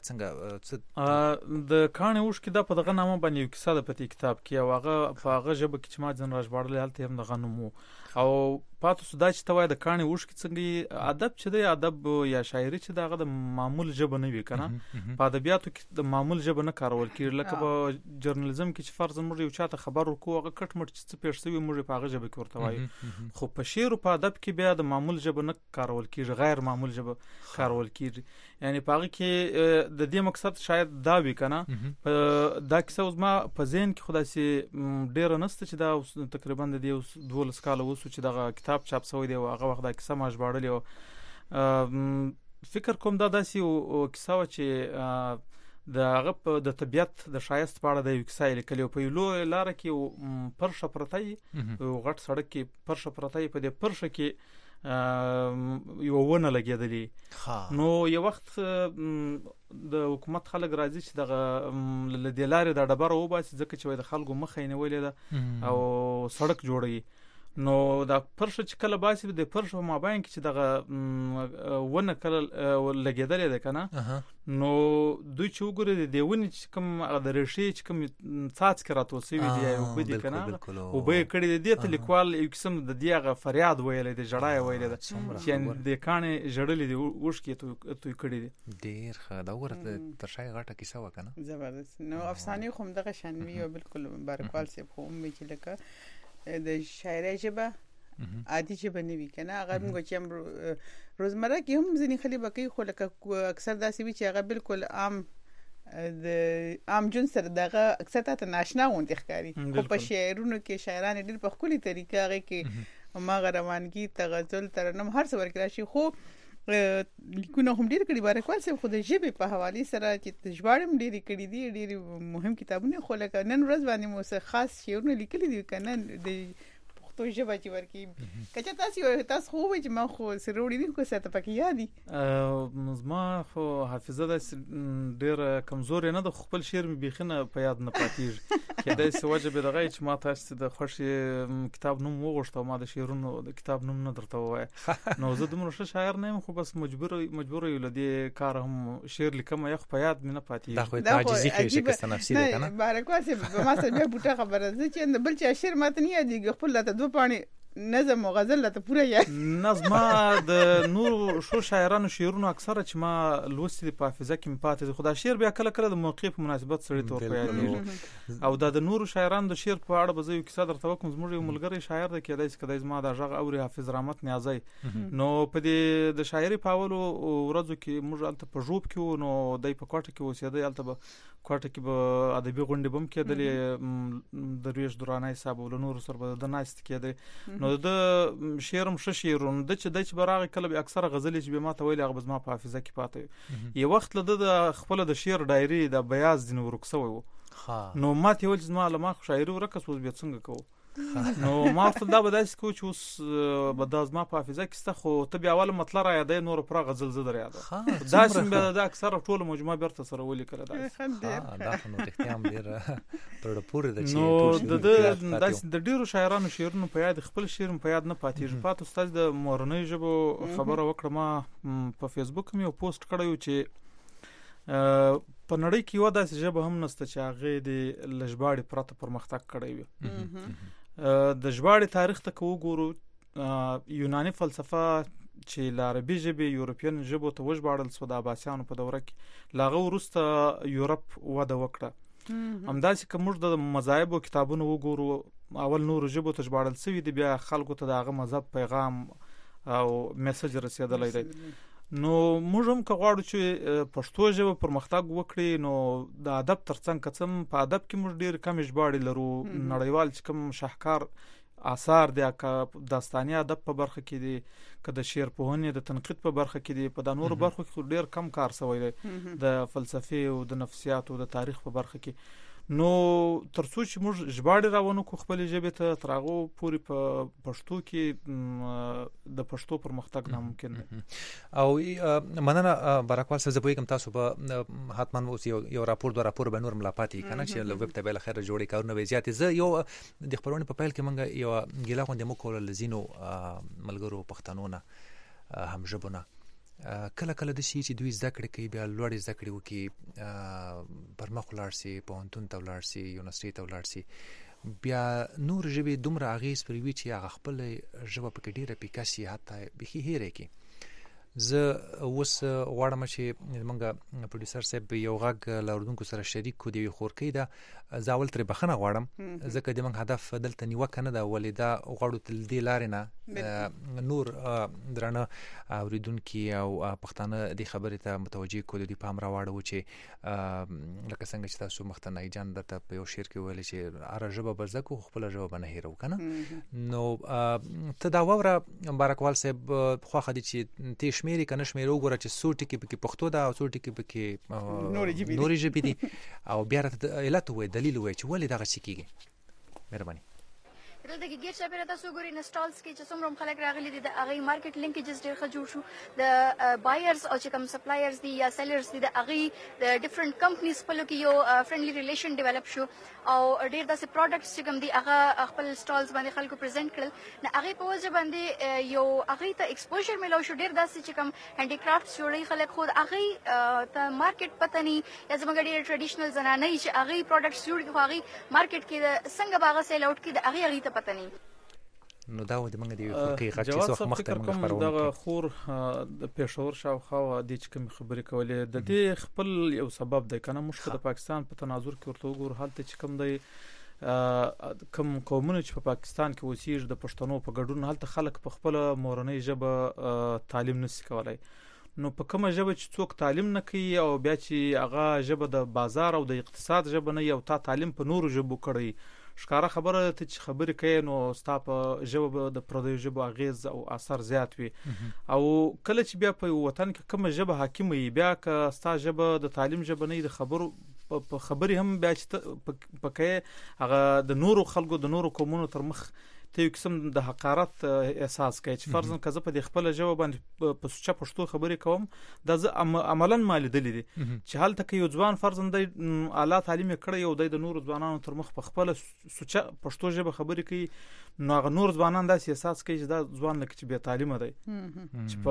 څنګه د کانی اوخ کې دا په دغه نامه باندې یو کیسه د پتی کتاب کې او هغه په هغه ژبه کې چې ما ځن راژباړل هلته هم دغه نومو او پاتو سودا چې توای د کانی اوخ کې څنګه ادب چې دی ادب یا شاعري چې دغه د معمول ژبه نه وي کنه په ادبیاتو کې د معمول ژبه نه کارول کیږي لکه په جرنالیزم کې چې فرض موږ یو چاته خبر ورکو هغه کټ مټ چې پیښ شوی موږ په هغه ژبه کې ورته وایو خو په شعر او په ادب کې بیا د معمول ژبه نه کارول کیږي غیر معمول ژبه کارول کیږي یعنی په هغه کې د دې مقصد شاید دا وی کنه دا کیسه اوس ما په ذهن کې خدای سي ډیر نسته چې دا تقریبا د دې دولس کال وسو چې دغه کتاب چاپ شوی دی او هغه وخت دا کیسه ما ژباړلې او فکر کوم دا داسي او کیسه چې د هغه د طبيعت د شایست په اړه د یو کیسه لیکلې په یو لار کې پرشه پرتای او غټ سړک کې پرشه پرتای په دې پرشه کې یو ونه لګېدلې نو یو وخت د حکومت خلک راځي چې دغه لدیلارې د ډبره وباسي ځکه چې د خلکو مخه یې نیولې ده او سړک جوړوي نو دا پرشه چې کله باسي د پرشه په مابین کې چې دغه ونه کله لګېدلې ده کنه نو دوی چې وګوري د دیونی چې کوم د رشي چې کوم څاڅ کراتو سوي دی او بدی کنه او به کړي د دې لیکوال یو قسم د دیغه فریاد ویلې د جړای ویلې ده چې د کانه جړلې دی اوښ کې تو تو کړي دي ډیر ښه دا ورته تر شای غټه کیسه وکنه زبردست نو افسانه خو دغه شانوي او بالکل مبارکوال سي خو مې چې لکه د شاعري ژبه عادي ژبه نه وی کنه هغه موږ چې روزمره کې هم ځینې خلک بکی خو لکه اکثر داسې وی چې هغه بالکل عام د عام جون سره دغه اکثر ته ناشنا وونته ښکاری خو په شعرونو کې شاعران ډېر په خولي طریقه هغه کې ما روانګي تغزل ترنم هر څه ورکړی شي خو لیکونه هم ډېر کړي بارکوال سره خو د ژبې په حواله سره چې ژباړم ډېر کړي دي ډېر مهم کتابونه خو لکه نن ورځ باندې مو څه خاص شعرونه لیکلي دي کنه د تو ژبه چې ورکی کچا تاسو تاسو خو وایي چې ما خو سروړی نه کو ساته پکې یادي زما خو حافظه د ډیر کمزور نه د خپل شعر می بيخنه په یاد نه پاتېږي کله چې وجه به دغه چې ما تاسو د خوشي کتاب نوم وغوښتم ما د شعرونو د کتاب نوم نه درته وای نو زه دومره ښه شاعر نه یم خو بس مجبور مجبور یو لدی کار هم شعر لیکم یخ په یاد مې نه پاتېږي دا خو تعجزي کې شکست نفسي ده کنه بارکوال سي ما سره به بوټه خبره زه چې بل چې شعر ماته نه یادېږي خپل ته دو پانی نظم او غزل ته پوره یا نظم د نور شو شاعرانو شعرونو اکثره چې ما لوستي په حافظه کې پاتې خدا شعر بیا کله کله د موقع په مناسبت سره تور پیاږي او د نور شاعرانو د شعر په اړه به زه یو کیسه درته وکم زموږ یو ملګری شاعر د کېدای چې کدی زما د ژغ اوري حافظ رحمت نیازی نو په دې د شاعري په اولو ورځو کې موږ الته په جوب کې نو دای په کوټه کې اوسېده الته به کوټه کې به ادبي غونډې بم کېدلې درویش درانه حساب ول نور سره به د ناست کېده نو د شعرم ش شعرون د چې د چې براغه کله به اکثره غزلې چې به ما ته ویل هغه بزما په حافظه کې پاتې یو وخت له د خپل د شعر دایری د بیاز دین ورکسوي وو نو ما ته ویل چې ما لما شاعري ورکس وز به څنګه کوو نو ما خپل دا بداس کو چې اوس بداز ما په حافظه کې ست خو ته بیا اول مطلب را یادې نور پر غزل زده را یاد دا سم به د اکثره ټول مجموعه برته سره ولي کړه دا دا نو اختیام ډیر تر پورې د نو د د ډیرو شاعرانو شعرونو په یاد خپل شعر په یاد نه پاتېږي پات استاد د مورنۍ ژبو خبره وکړه ما په فیسبوک مې یو پوسټ کړی چې په نړۍ کې یو داسې ژبه هم نشته چې هغه د لژباړې پرته پرمختګ کړی وي د ژباړې تاریخ ته وګورو یوناني فلسفه چې ل عربي ژبې یورپین ژبو ته وژباړل سو د عباسیانو په دوره کې لاغه ورسته یورپ وده وکړه همداسې که موږ د مذاهب او کتابونو وګورو اول نور ژبو ته ژباړل سوي دي بیا خلکو ته دغه مذهب پیغام او میسج رسیدلی دی نو موږ هم که غواړو چې پښتو ژبه پرمختګ وکړي نو د ادب ترڅنګ کڅم په ادب کې موږ ډیر کم ژباړې لرو نړیوال چې کوم شاهکار آثار د داستاني ادب په برخه کې دي که د شعر پوهنې د تنقید په برخه کې دي په د نورو برخو کې ډیر کم کار شوی دی د فلسفي او د نفسیات او د تاریخ په برخه کې نو ترڅو چې موږ ژباړې راونو کو خپل ژبې ته ترغو پوری په پښتو کې د پښتو پرمختګ ناممکن دی او مننه بارکوال صاحب زه کوم تاسو په حتمان اوس یو راپور دوه راپور به نور ملاپاتې کنه چې ویب ته بل خیر جوړی کارونه وی زیات زه یو د خبرونه په پیل کې منګه یو ګیلا غونډه مو کول لزینو ملګرو پښتنونه هم ژبونه کله کله د شي چې دوی زده کړې کوي بیا لوړ زده کړې وکي پرمخ ولاړ سي پوهنتون ته ولاړ سي یونیورسيټي ته ولاړ سي بیا نور ژبې دومره اغیز پروي چې هغه خپل ژبه په کې ډیره پیکاسي حتی به هېره کی زه اوس غواړم چې موږ پروډوسر صاحب یو غږ لاوردونکو سره شریک کو دی خورکی دا زاول تر بخنه غواړم ځکه د موږ هدف دلته نیوکه نه دا ولیدا غواړو تل دی لارې نه نور درنه اوریدونکو او پښتانه د خبرې ته متوجي کول دي پام راوړو چې لکه څنګه چې تاسو مختنای جان درته په یو شعر کې ویل چې اره ژبه بزکو خپل ژبه نه هیرو کنه نو ته دا وره بارکوال صاحب خو خدي چې ته شمیري کنه شمیرو ګوره چې څو ټکی پکې پښتو دا او څو ټکی پکې نوري ژبې دي او بیا علت وې دلیل وې چې ولې دغه شي کیږي مهرباني دلته کې ګیر چاپیره تاسو ګورئ انسټالز کې چې څومره خلک راغلي دي د هغې مارکیټ لینکیجز ډېر ښه جوړ شو د بایرز او چې کوم سپلایرز دي یا سیلرز دي د هغې د ډفرنٹ کمپنیز خپلو کې یو فرینډلي ریلیشن ډیولپ شو او ډېر داسې پروډکټس چې کوم دي هغه خپل سټالز باندې خلکو پرزنټ کړل نو هغې په وجه باندې یو هغې ته ایکسپوژر میلاو شو ډېر داسې چې کوم هینډي کرافټس جوړوي خلک خو د هغې ته مارکیټ پته نه یا زموږ ډېر ټریډیشنل زنانه چې هغې پروډکټس جوړ کړي خو هغې مارکیټ کې د څنګه به هغه سیل آوټ کړي د هغې هغې ته پته نه نو دا و د موږ د یو حقیقت چې څوک مخته موږ خبرونه دغه خور د پېښور شاوخوا د چې کوم خبرې کولې د دې خپل یو سبب دی کنه موږ د پاکستان په تناظر کې ورته وګورو حالت چې کوم دی کوم قومونه چې په پاکستان کې اوسېږي د پښتنو په ګډون حالت خلک په خپل مورنۍ ژبه تعلیم نشي کولای نو په کومه ژبه چې څوک تعلیم نه کوي او بیا چې هغه ژبه د بازار او د اقتصاد ژبه نه یو تا تعلیم په نورو ژبو کړی ښکاره خبره ته چې خبرې کوي نو ستا په ژبه د پردیو ژبو اغیز او اثر زیات وي او کله چې بیا په وطن کې کومه ژبه حاکم وي بیا که ستا ژبه د تعلیم ژبه نه د خبرو په خبرې هم بیا چې پکې هغه د نورو خلکو د نورو قومونو تر مخ ته یو قسم د حقارت احساس کوي چې فرضاً که زه په دې خپل ژبه باندې په سوچه پښتو خبرې کوم دا زه عملاً ما لیدلې دي چې هلته کې یو ځوان فرضاً د اعلی تعلیم کړی یو د نورو ځوانانو تر مخ په خپل سوچه پښتو ژبه خبرې کوي نو هغه نور ځوانان داسې احساس کوي چې دا ځوان لکه چې بې تعلیمه دی چې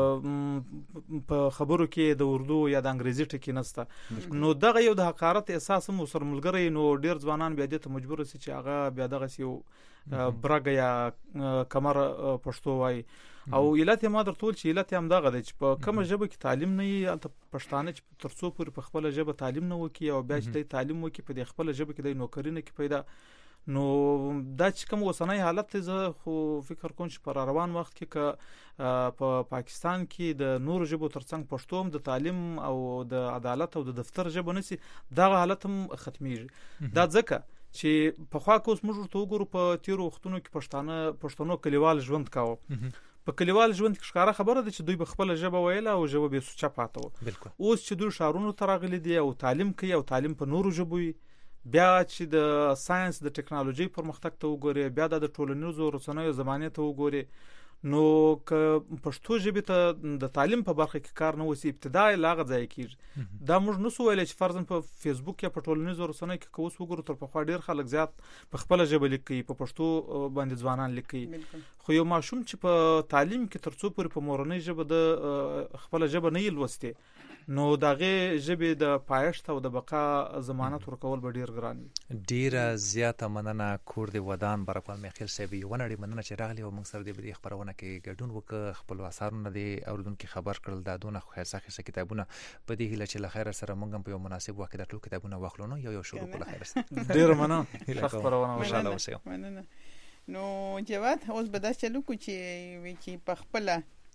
په په خبرو کې د اردو یا د انګریزي ټکي نشته نو دغه یو د حقارت احساس هم سره ملګری نو ډیر ځوانان بیا دې ته مجبور شي چې هغه بیا دغه یو برګ یا کمر پښتو وای او علت ما درته چې علت هم دغه دی چې په کومه ژبه کې تعلیم نه یي البته پښتانه چې ترڅو پورې په خپل ژبه تعلیم نه وکي او بیا چې تعلیم وکي په خپل ژبه کې د نوکری نه کې پیدا نو دا چې کوم وسنۍ حالت زه خو فکر کوم چې پر روان وخت کې ک په پاکستان کې د نور ژبو ترڅنګ پښتو هم د تعلیم او د عدالت او د دفتر ژبه نسی دغه حالت هم ختميږي دا ځکه چې په خوا کې اوس موږ ورته وګورو په تیرو وختونو کې پښتانه پښتنو کلیوال ژوند کاوه په کلیوال ژوند کې ښکاره خبره ده چې دوی به خپل ژبه ویله او ژبه به سوچه پاته و اوس چې دوی شهرونو ته راغلي دي او تعلیم کوي او تعلیم په نورو ژبو بیا چې د ساينس د ټکنالوژي پرمختګ ته وګوري بیا د ټولنیزو رسنیو زمانه ته وګوري نو ک پښتو ژبه ته د تعلیم په برخه کې کار نه وسی ابتدای لاغه ځای کیږي دا موږ نو سوال چې فرضاً په فیسبوک یا په ټولنیزو رسنیو کې کوس وګورو تر په خوا ډیر خلک زیات په خپل ژبه لیکي په پښتو باندې ځوانان لیکي خو یو ماشوم چې په تعلیم کې ترڅو پورې په مورنۍ ژبه د خپل ژبه نه لوسته نو دغه ژبه د پایښت او د بقا ضمانت ورکول به ډیر ګران وي ډیر زیاته مننه کور دی ودان برکوال میخیل صاحب ونړي مننه چې راغلی او موږ سره د خبرونه کې ګډون وکړ خپل اثارونه دی اوردونکو خبر کړل دا دونه خیرسه خیرسه کتابونه په دې هیله چې له خیر سره موږ هم په یو مناسب وخت د ټول کتابونه واخلو نو یو یو شروع کول خیر سره ډیر مننه خبرونه ان شاء الله وسه مننه نو جواد اوس به دا چلو کو چې وی چې په خپل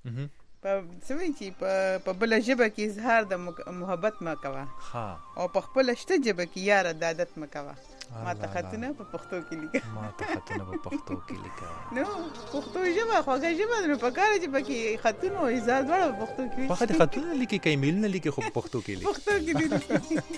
په سوي چې په په بل ژبه کې اظهار د محبت ما کوه ها او په خپل شته ژبه کې یار د عادت ما کوه ما ته خطونه په پښتو کې لیکه ما ته خطونه په پښتو کې لیکه نو پښتو ژبه خوږه ژبه نو په کار چې پکې خطونه او اظهار دواړه په پښتو کې په خاطر خطونه لیکي کې ایمیل نه لیکي خو په پښتو کې لیکي پښتو کې لیکي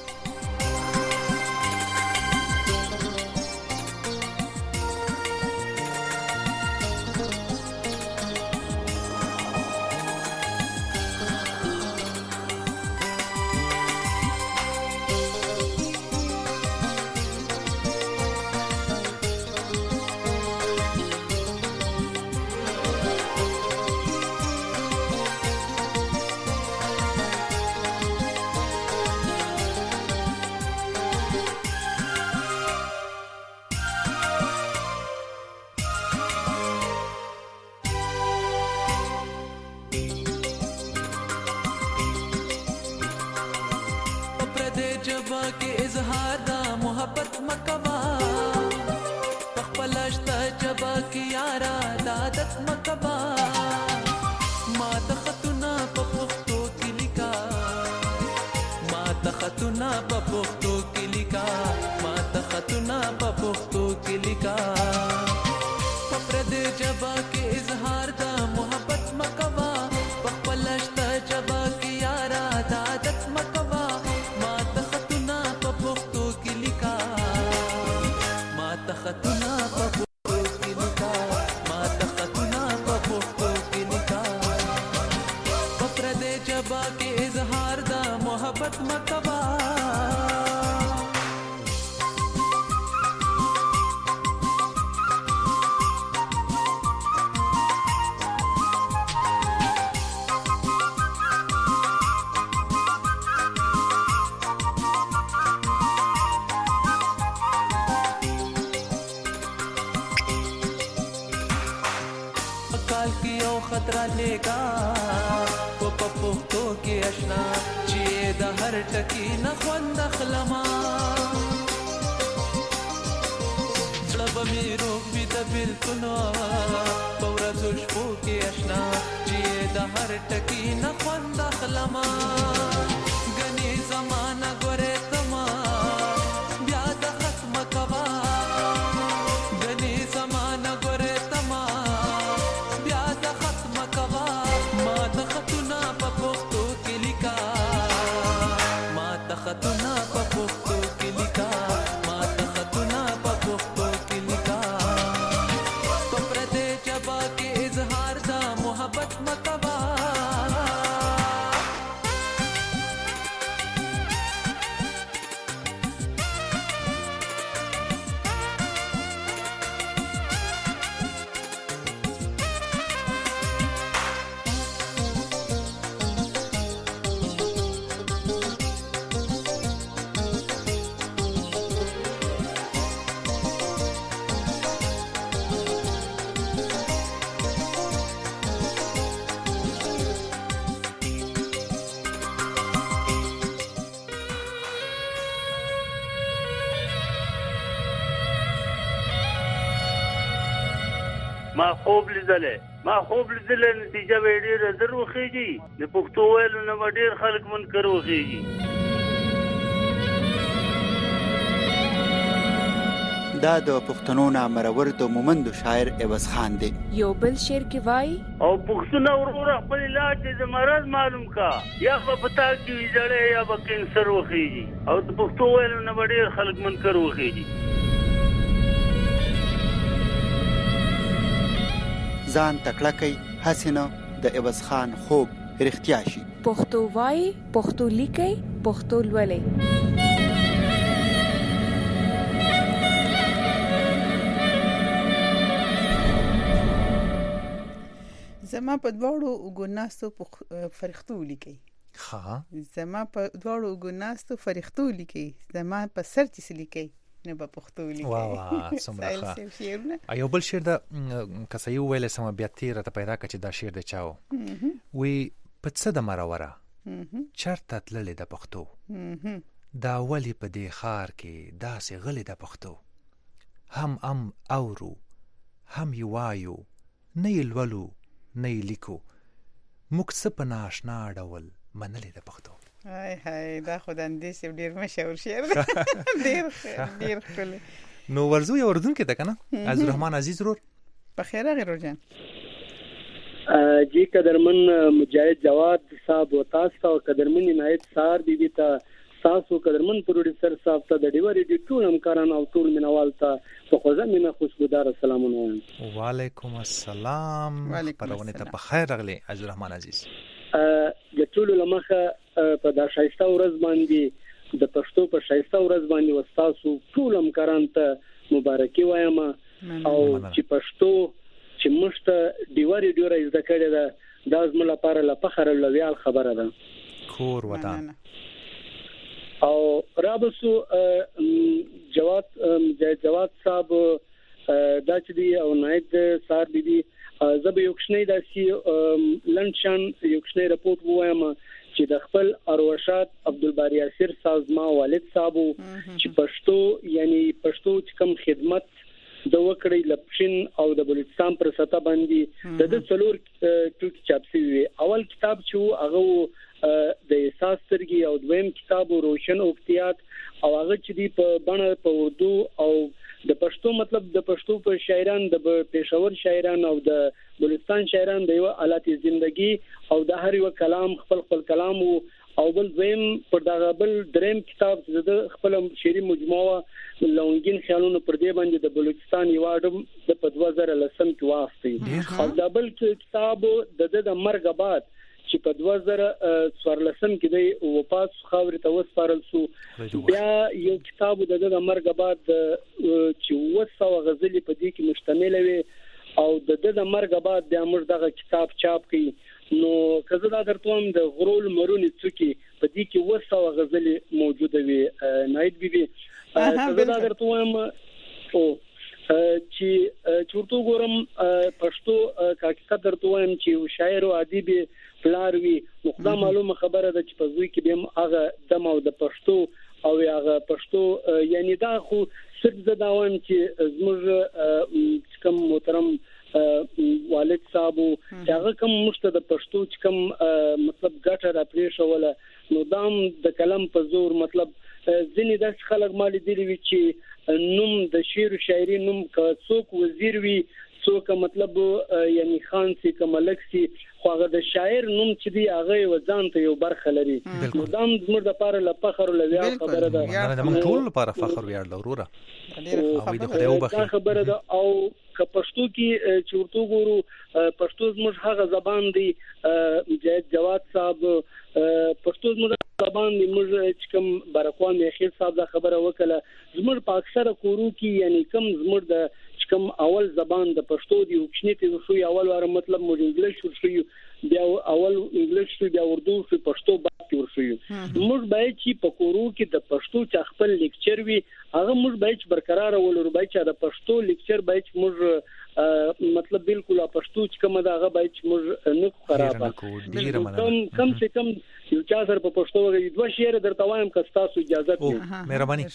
خطونه په پښتو کې لیکا ما ته خطونه په پښتو کې لیکا په پردې جبا کې اظهار د محبت مکوا په خپل شته جبا کې یارا د عادت مکوا ما ته خطونه په پښتو کې لیکا ما ته خطونه په مکوا خطرہ لے گا په پښتو کې آشنا چې د هر ټکی نه خوند خلما لب می روح می د بالکل پورا زشبو کې آشنا چې د هر ټکی نه خوند خلما غني زمانہ ګره تما بیا د ختم کوا غني زمانہ ګره تما خطنا په پښتو کې لیکا ما ته خطنا په پښتو کې لیکا په پردې جبا کې اظهار دا محبت مکوا ما خوب لیدلې ما خوب لیدلې نتیجه به ډېره زر وخیږي د پښتو ویلو نه به ډېر خلک منکر وخیږي دا د پښتنو نامرور د مومندو شاعر عوض خان دی یو بل شعر کې وای او پښتون وروره خپل علاج د مرض معلوم کا یا په پتا کې ویځړې یا به کینسر وخیږي او د پښتو ویلو نه به ډېر خلک منکر وخیږي ځان تکړه کوي حسینه د عوض خان خوب رښتیا شي پښتو وای پښتو لیکي پښتو لولي زما په دواړو وګوناستو فرښتو لیکي ها زما په دواړو وګوناستو فرښتو لیکي زما په سر چې لیکي نه په پښتو لیکي واه واه سمره ایو بل شعر د کسایو ویل سم بیا تیر ته پیدا کچ دا شعر د چاو وی پڅ د مروره چرته تللې د پښتو دا ولی په دې خار کې داسې غلې د پښتو هم ام اورو هم یوایو نه یلولو نه لیکو مکسب ناشنا ډول منلې د پښتو هاي هاي دا خداندې سم ډیر مشهور شعر ډیر ډیر کله نو ورزو یو اردن کې ده کنه عز الرحمن عزیز رور په خیره غیر جان جی قدرمن مجاهد جواد صاحب او تاسو او قدرمن عنایت سار بیبي ته تاسو قدرمن پروډوسر صاحب ته د ډیوري ډی ټول همکاران او ټول مینوال ته په خوځه مینا خوشبودار سلامونه وعلیکم السلام پرونه ته په خیر راغلی عز الرحمن عزیز د ټول لمخه په دا شایسته ورځ باندې د پښتو په شایسته ورځ باندې وستاسو ټول همکاران ته مبارکي وایم او چې پښتو چې مشته ډیوري ډیوري ذکر ده دا زموږ لپاره لا فخر او ویاړ خبره ده کور وطن او رابسو جواد جواد صاحب دا چې دی او نایت سار بیبي زب یو کښنی داسي لنشن یو کښنی رپورت وایم چې د خپل اروشات عبدالباری یاسر سازما والد صاحب چې پښتو یعنی پښتو چې کوم خدمت د وکړې لپشن او د بلوچستان پر سطح باندې د څلور ټوک چاپ شوی اول کتاب چې هغه د احساس سرګي او دویم کتاب روشن اوکتیات او هغه چې دی په بڼه په اردو او د پښتو مطلب د پښتو په شاعران د پېښور شاعران او د بلوچستان شاعران د یو حالت ژوندۍ او د هر یو کلام خپل خپل کلام او بل دویم پر دغه بل دریم کتاب د خپل شعري مجموعه لونګین خیالونو پر دې باندې د بلوچستان یو اډم د په دوه زره لسم کې واستي او د بل کتاب د د مرګ بعد چې په دوه زره څوارلسم کې د وپاس خاورې ته وسپارل شو. بیا یو کتاب د د مرګ بعد چې وسو غزلې په دې کې مشتمل وي او د د مرګ بعد بیا موږ دغه کتاب چاپ کړي. نو کزه دا درته هم د غرول مرونی څوکي په دې کې وسو غزلې موجوده وي نایت بیبي. کزه دا درته هم او چې چورتو ګورم پښتو حقیقت درته وایم چې شاعر او ادیب پلار وی نو دا معلومه خبره ده چې په ځوی کې به هغه دم او د پښتو او هغه پښتو یعنی دا خو صرف زداوم چې زموږ کوم محترم والد صاحب هغه کوم مشته د پښتو چې کوم مطلب ګټه را پریښوله نو دام د کلم په زور مطلب ځینې د خلک مالي دی وی چې نوم د شعر او شاعري نوم که څوک وزیر وي څوک مطلب یعنی خان سي کملک سي خو هغه د شاعر نوم چې دی هغه وځان ته یو برخه لري. نو دام زموږ د لپاره ل فخر او لویا خبره ده. نه موږ ټول لپاره فخر ویاړ لروره ډیره خبره ده. او که پښتو کې چې ورته ګورو پښتو زموږ هغه زبان دی مجاهد جواد صاحب پښتو زموږ زبان دی موږ چې کوم برکوان اخیر صاحب دا خبره وکړه زموږ په اکثره کورو کې یعنی کوم زموږ د کوم اول زبان د پښتو دی او کښنی ته شو اول واره مطلب موږ انګلیش شو بیا اول انګلیش شو بیا اردو شو پښتو بعد ور شو. موږ باید چې په کورو کې د پښتو چ خپل لیکچر وي هغه موږ باید برقرار ولر باید چې د پښتو لیکچر باید موږ مطلب بالکل پښتو چې کومه دا هغه باید موږ نه خرابه کم کم څه کم یو چا سره په پښتو وګړي دوه شعر درته وایم که تاسو اجازه وي. مهرباني.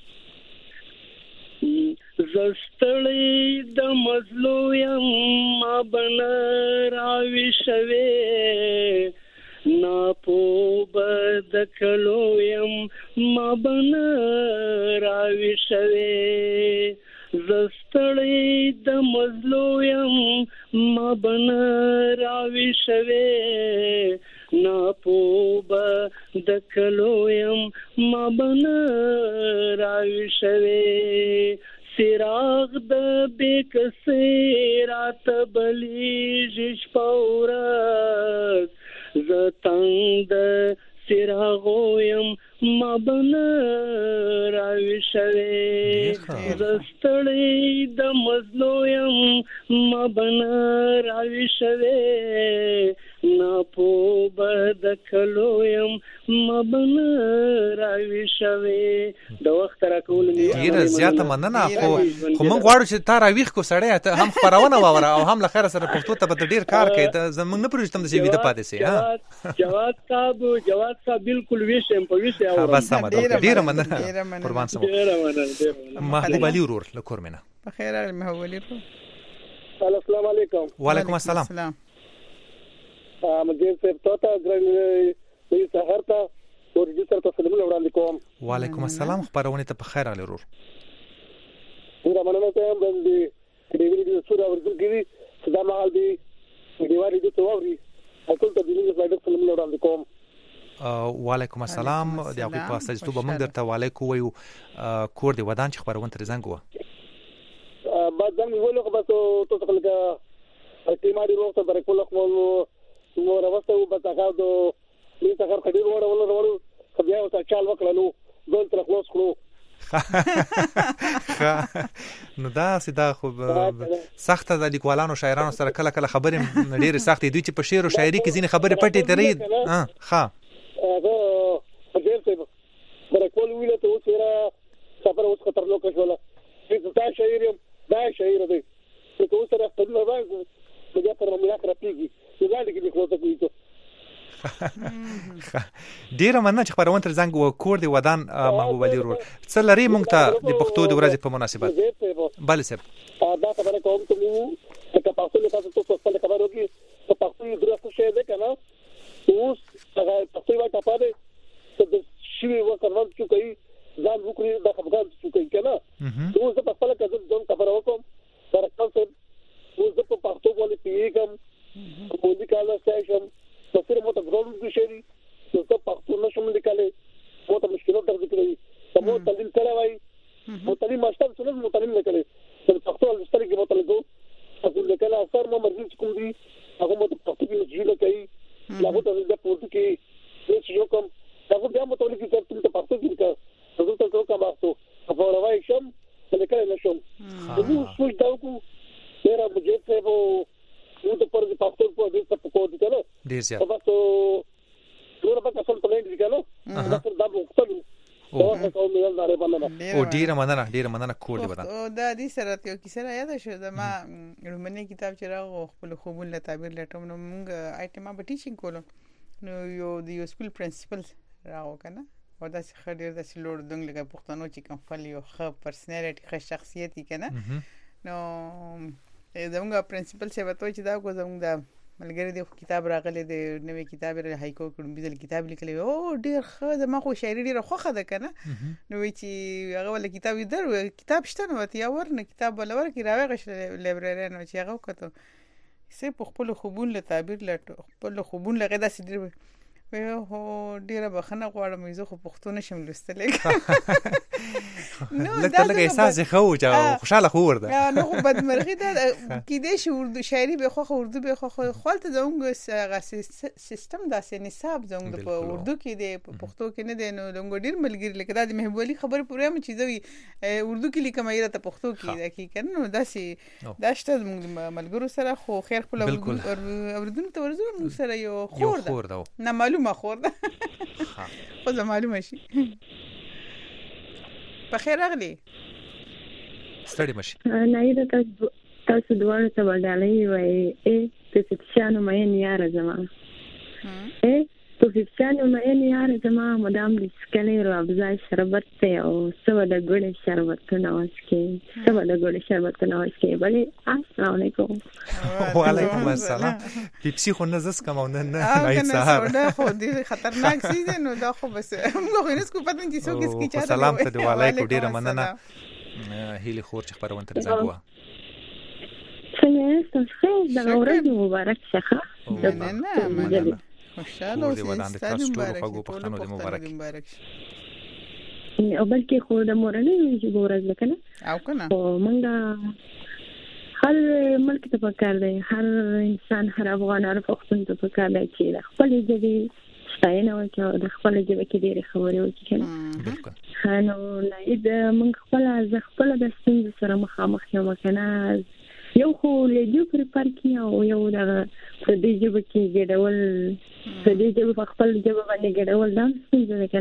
زستړی د مزلو یم ما بن راوي شوي نا پو بد کلو یم ما بن راوي شوي زستړی د مزلو یم ما بن راوي شوي نا پو بد کلو یم ما بن راوي شوي سراغ د بیک سیرات بلیج شپورت زتند سراغویم ما بن راوي شوي زستړی د مزلویم ما بن راوي شوي نا پو بد کلویم ما بن راوي شوي د وخت را کول ډیره زیاته مننه. خو خو موږ غواړو چې تا راويخ کو سړی ته هم خبرونه ووره او هم لخر سره پښتو ته به ډیر کار کوي ته زموږ نه پرېږدم چې ویده پاتې سي. ها جواد صاحب جواد صاحب بالکل ویشم په ویشه او بس سم ده ډیره مننه قربان سم. محبوب علي ورور لکور مینه بخیر محبوب علي ورور. السلام علیکم. وعلیکم السلام. مجید صاحب ته د سحر ته ورجو تر تاسو له وړاندې کوم. وعلیکم السلام خبرونه ته په خیر علي ورور. دا مننه ته باندې د ویډیو صورت ورته کیږي صدا مال دی دیواري د تووري اټول ته د دې سلاید ته له وړاندې کوم. وعلیکم السلام د هغه په اساس ته به موږ درته وعلیکم وایو کور دی ودان چې خبرونه تر زنګ و بعد زنګ ولو خو تاسو تاسو کله ټیماري وروسته برکو لخوا نو راوسته په تاګه دو دې څنګه کډیر وره ولا ورو بیا او چال وکړلو ګول تر خلاص کړو. نو دا سیدا خو سخته د لیکوالانو شاعرانو سره کله کله خبرې ډېرې سختې دوی چې په شعر او شاعري کې ځینې خبرې پټې درې ها ها هغه ډېر څه برکول ویله ته وسره سفر اوس خطرناک شول چې دا شاعر دا شاعر دی چې اوس سره خپل راځي بیا پر مې اخر پیږي دا لګي په خلاصه کوي. ډیره مننه چې خبرونه تر زنګ و کور دی ودان محبوب علي ورور څه لري مونږ ته د پښتو د ورځې په مناسبت. بله صاحب دا خبره کوم ته مو ته پښتو له تاسو ته خپل خبرو کې په پښتو درسته شي ده کنه اوس هغه پښتو واټه پاره د شی وکړل چې کوي ځان وکړي د خبرګان چې کوي کنه اوس په خپل کې ځون خبرو کوم تر څو اوس په پښتو باندې پیګم په دې کال سټیشن په سره مو ته غوړم د شری نو ته پښتو نشم لیکلې مو ته مشکلات درته کړې ته مو تعلیم کړی وای مو تعلیم ماستر څه مو تعلیم نه کړې په پښتو ولستر کې مو تعلیم کو تاسو لیکل اثر مو مرګ کوم دي هغه مو په پښتو کې جوړه کوي لاغو ته د پورته کې چې یو کوم دا خو بیا متولي کې ته ته پاتې دي کا زه ته څه کوم تاسو په راوي شم څنګه نه شم نو څه دا کو ډیر بجټ ته وو نو ته پر دې پاسپورت په دې څه په کوډ کنه ډیر زیات په تاسو ټول په تاسو په لینک کې کنه دا پر دا وختلو او ډیره مننه ډیره مننه کور دی بدن او دا دې سره یو کیسه را یاد شو دا ما رومنی کتاب چې راغو خپل خوبون له تعبیر لټوم نو موږ آیټما به ټیچینګ کولو نو یو د یو سکول پرنسپل راغو کنه او دا څه خډیر د سلوړ دنګ لګه پښتنو چې کوم فل یو ښه پرسنالټي ښه شخصیت کنه نو زموږ پرنسپل څه وته چې دا کو زموږ د ملګری د کتاب راغلی د نوې کتاب ر هایکو کوم بيزل کتاب لیکلی او ډیر ښه زما خو شاعري ډیره خوخه ده کنه نو چې هغه ول کتاب در کتاب شته نو ته ورنه کتاب ولور کی راوي غش لایبرری نو چې هغه کته سه په خپل خوبون له تعبیر لټ خپل خوبون لغه داسې ډیر وی هو ډیره بخنه غواړم زه خو پښتون شم لستلې نو دا لکه احساس خو چې خوشاله خو ورده نو خو بدمرغي ده کې دې شو اردو شاعري به خو اردو به خو خپل زموږ سیستم داسې نصاب زموږ په اردو کې دی په پښتو کې نه دی نو لنګ ډیر ملګری لکه د محبوب علي خبر پوره م چې زوی اردو کې لیکم ایره ته پښتو کې دا کې کنه نو داسې داشته زموږ ملګرو سره خو خیر خپل اردو ته ورزو موږ سره یو خور ده نه معلومه خور ده خو زه معلومه شي په خیر اغلی ستړي مشي نه یې تاسو تاسو دوه ته وړاندې وای ا ته څه نه مې نه یاره زما ا تو فیشانو مې نه یاره زما مدام لیسکلې رو ابزای شربت ته او سو د ګړې شربت نه واسکي سو د ګړې شربت نه واسکي بلې السلام علیکم وعلیکم السلام پیپسی خو نه زس کوم نه نه صاحب دا خو دې خطرناک شي نو دا خو بس موږ هیڅ کو پته نه چې څوک اس کی چاته سلام ته دی وعلیکم ډیر مننه هیله خور چې خبرونه تر زګوا څنګه تاسو دا ورځ مبارک شه مننه مننه خوشاله اوسئ ستاسو ټول پښتنو دې مبارک او بلکې خو د مورنۍ چې ګورز لکنه او کنه او مونږه هر ملک ته پکار دی هر انسان هر افغان هر پښتون ته پکار دی چې خپل ژبه ستاینه وکړي د خپل ژبه کې ډېرې خبرې وکړي کنه بالکل نو لید مونږ خپل از خپل د ستونزې سره مخامخ یو کنه یو خو لیدو پر پارکي او یو د دې ژبه کې ګډول د دې ژبه په خپل ژبه باندې ګډول دا څه ده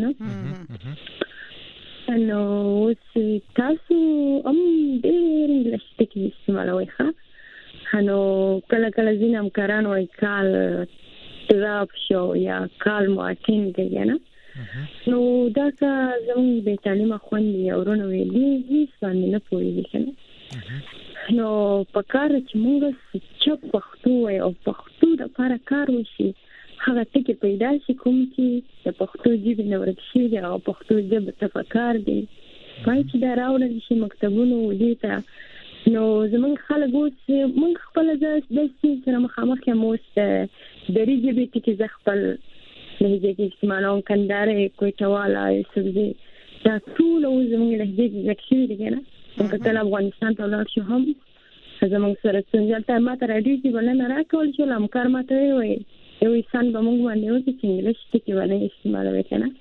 کنه نو تاسو ام ډېر انګلیش ټکی استعمالوي ښه نو کله کله ځینم کاران وای کال تراب شو یا کال مارکین دی نه نو دا که زموږ د تعلیم خوندې او ورونه ویلي هیڅ باندې نه پوهېږي کنه نو په کار چې موږ چې پښتو وای او پښتو د لپاره کار وشي هغه ټکی پیدا شي کوم چې د پښتو ژبې نه ورک شي او پښتو ژبه ته پکار دی پای چې دا راوړل شي مکتبونو دې ته نو زمونږ خلک اوس موږ خپل د سره مخامخ یم اوس د دري ژبې ټکي زه خپل لهجه کې استعمالوم کندهاري کوټه والا سبزي دا ټول اوس زمونږ لهجه کې ځکه شوي دي کنه موږ کله افغانستان ته ولاړ شو هم زمونږ سره څنګه ته ماته راډیو کې بلنه راکول شو لمکار ماته وي یو انسان به موږ باندې وځي چې انګلیش ټکی باندې استعمالوي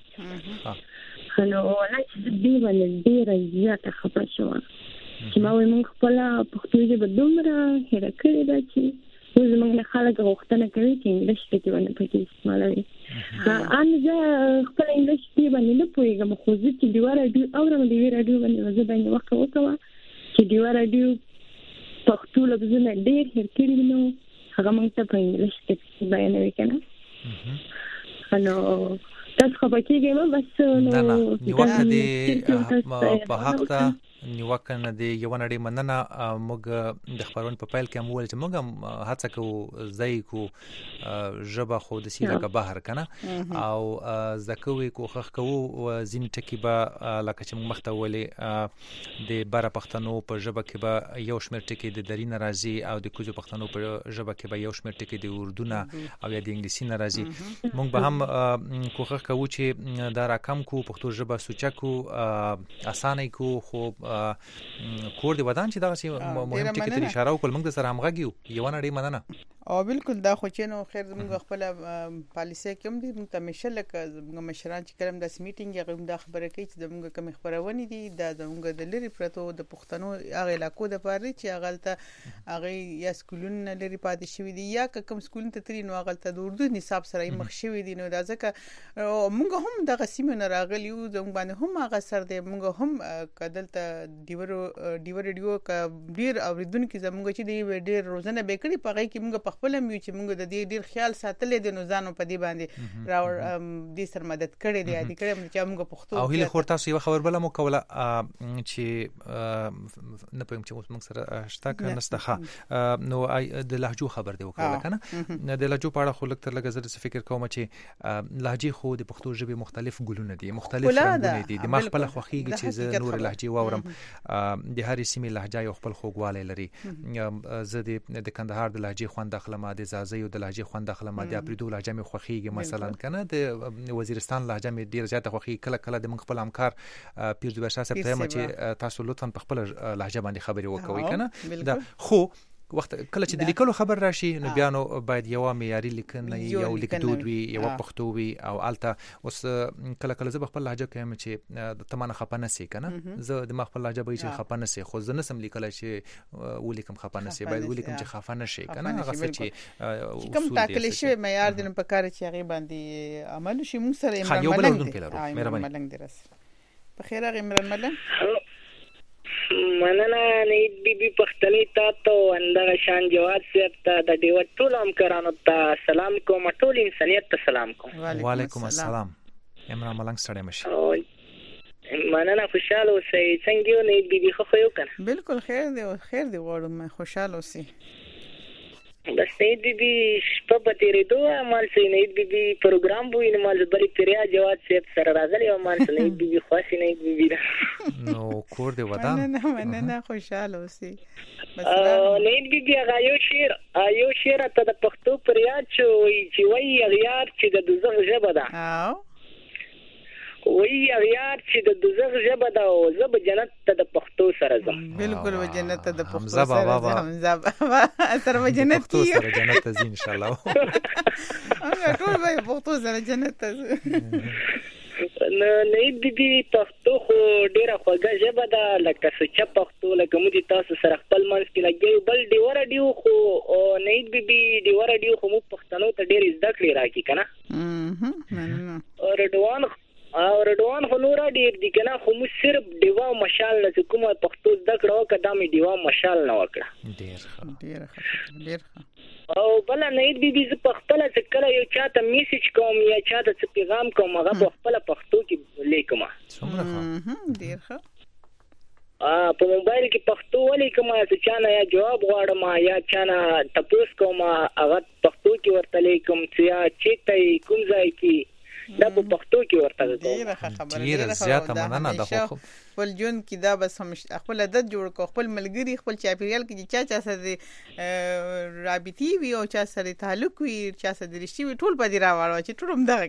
کنه نو ولا چې دې باندې ډېر زیاته خبره شو چې ما وایي موږ خپل پښتو ژبه دومره هېره کړې ده چې اوس موږ خلک غوښتنه کوي چې انګلیش ټکی باندې پکې استعمالوي ان زه خپل انګلیش ټکی باندې نه پوهېږم خو زه چې ډیوه راډیو اورم ډیوه راډیو باندې زه باندې وخت وکړم چې ډیوه راډیو پښتو لفظونه ډېر هېر کړي نو هغه موږ ته په انګلیش کې بیانوي کنه نو تاسو خو پکې ګیم بس نو نیوکه دې په حق ته نیوکه نه دی یو نړۍ مننه موږ د خبرون په پایل کې هم ول چې موږ هڅه کوو ځای کو ژبه خو د سیله کا بهر کنه او زکوي کوخخ کوو زین ټکی به لکه چې موږ مخته ولې د بار پښتنو په ژبه کې به یو شمېر ټکی د دري ناراضي او د کوزو پښتنو په ژبه کې به یو شمېر ټکی د اردو نه او یا د انګلیسي ناراضي موږ به هم کوخخ کوو چې دا راکم کو پښتو ژبه سوچکو اسانه کو خو کور دی ودان چې دا چې مهم ټکی ته اشاره وکړ موږ د سره همغږیو یو نړۍ مننه او بالکل دا خو چې نو خیر موږ خپل پالیسي کوم دي موږ تمشه لکه موږ مشران چې کلم د میټینګ هغه دا خبره کوي چې موږ کوم خبرونه دي دا موږ د لری پرتو د پښتنو هغه علاقو د پاره چې هغه ته هغه یا سکولونه لري پاتې شوی دي یا کوم سکول ته ترې نو هغه ته د اردو نصاب سره مخ شوی دي نو دا ځکه موږ هم د غسیمه نه راغلی یو زموږ باندې هم هغه سر دی موږ هم کدل ته ډیورو ډیور ریډیو ک ډیر اوریدونکو زموږ چې دی ډیر روزنه به کړی پغې کې موږ خپل مې چې موږ د دې ډیر خیال ساتلې د نوزانو په دې باندې راو دې سر مدد کړې دی دې کړې چې موږ پښتو او هله خور تاسو یو خبر بل مو کوله چې نه پم چې موږ سره شتا کنهسته نو د لهجو خبر دی وکړه کنه د لهجو په اړه خو لکه لږ زړه فکر کوم چې لهجه خو د پښتو ژبې مختلف ګلونه دي مختلف رنگونه دي د ما خپل خوخيږي چې زه نور لهجه واورم د هرې سیمې لهجه یو خپل خوګواله لري زه د کندهار د لهجه خوند داخله ما د زازي او د لهجه خوند داخله ما د اپریدو لهجه می خوخيږي مثلا کنه د وزیرستان لهجه می ډیر زیاته خوخي کله کله د من خپل همکار پیر دوبه شاسه ته ما چې تاسو لطفا په خپل لهجه باندې خبري وکوي کنه دا خو وخت کله چې د لیکلو خبر راشي نو بیا نو باید یو معیاري لیکنه یو لیکدود وي یو پښتو وي او الته اوس کله کله زه خپل لهجه کوم چې د تمانه خپنه سي کنه زه د خپل لهجه به چې خپنه سي خو زه نسم لیکل چې ولیکم خپنه سي باید ولیکم چې خپنه شي کنه هغه چې کوم تاکل شي معیار د په کار چې هغه باندې عمل شي موږ سره یو بل اردن کې لرو مهرباني په خیر هغه عمران ملنګ مننه نید بی بی پختنی تا ته اندغه شان جواد صاحب ته د دیو ټول همکارانو ته سلام کوم ټول انسانیت ته سلام کوم وعلیکم السلام عمران ملنګ سره مشه مننه خوشاله اوسئ څنګه یو نید بی بی خو یو کنه بالکل خیر دی خیر دی غواړم خوشاله اوسئ بس نید بی بی شپه په تیرېدو مال سي نید بی بی پروګرام بو ان مال بری پریا جواد صاحب سره راغلی او مال نید بی بی خواشي نید بی بی نو کور دی ودان نه نه نه خوشاله اوسئ بس نید بی بی هغه یو شعر یو شعر ته د پښتو پریا چې وی غیار چې د دوزخ ژبه ده او وی غیار چې د دوزخ ژبه ده او زب جنت ته د پښتو سره ځم بالکل و جنت ته د پښتو سره ځم زبا سره و جنت پښتو سره جنت ته ځي ان شاء الله هغه ټول به پښتو سره جنت ته نو نید بی بی پښتو خو ډیره خوږه ژبه ده لکه سچا پښتو لکه موږ تاسو سره خپل منځ کې لګي بل دی ور ډیو خو نید بی بی دی ور ډیو خو موږ پښتنو ته ډیر زده کړی راکی کنه اها او رډوان او رډوان خو نور ډیر دي کنه خو موږ صرف دیوا مشال نه کومه پښتو زده کړو کدا می دیوا مشال نه وکړه ډیر ډیر ډیر او بل نه بي بي ز په خپل څه کله یو چاته میسج کوم یا چاته څه پیغام کوم هغه په خپل پښتو کې لیکم څومره ډیر ښه ا په موبایل کې پښتو ولیکم چې چانه یا جواب غواړم یا چانه تاسو کوم هغه پښتو کې ورته لیکم چې یا چې کوم ځای کې دا په پښتو کې ورته کوم ډیره خبره ډیره زیاته مننه ده خو خپل جون کې دا بس هم خپل عادت جوړ کو خپل ملګری خپل چاپیریال کې چا چا سره رابطي وي او چا سره تعلق وي چا سره رښتې وي ټول په دې راوړو چې ټول هم دغه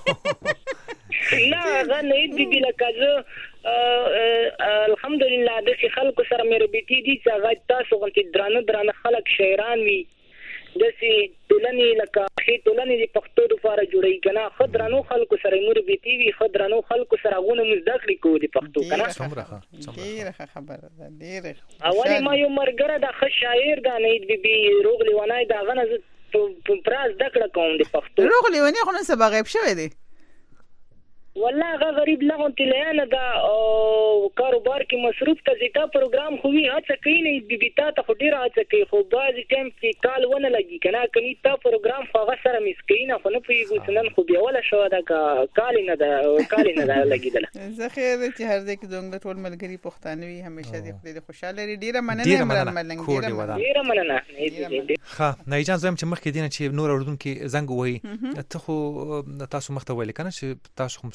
کوي نه هغه نه دي بل کازه الحمدلله د خلکو سره مې رابطي دي چې هغه تاسو غونډې درانه درانه خلک شاعران وي دسي ټولنې لکه خې ټولنې د پښتو لپاره جوړې کنه خضرانو خلکو سره مور بیتی وی خضرانو خلکو سره غونه مزدکړي کو د پښتو کنه څومره ډیره خبره ده ډیره اولی ما یو مرګره د ښه شاعر د نید بي بي روغلی ونای دا غنه پراز دکړه کوم د پښتو روغلی ونی خو نه سبا غیب شوی دی والله هغه غریب لغون تلیانه دا کاروبار کې مصروف ته زیاته پروګرام خو وی هڅه کوي نه بي بي تا ته ډیره هڅه کوي خو بعضی ټیم کې کال ونه لګي کنه کني تا پروګرام خو هغه سره مسکینه خو نه پیږي سنن خو بیا ولا شو دا کال نه دا کال نه دا لګیدل زه خیر چې هر ځای کې زموږ ټول ملګری پښتانوي همیشه دې خدای خوشاله لري ډیره مننه عمران ملنګ ډیره مننه ښه نه اجازه زم چې مخکې دینه چې نور اردن کې زنګ وای ته خو تاسو مخته ویل کنه چې تاسو هم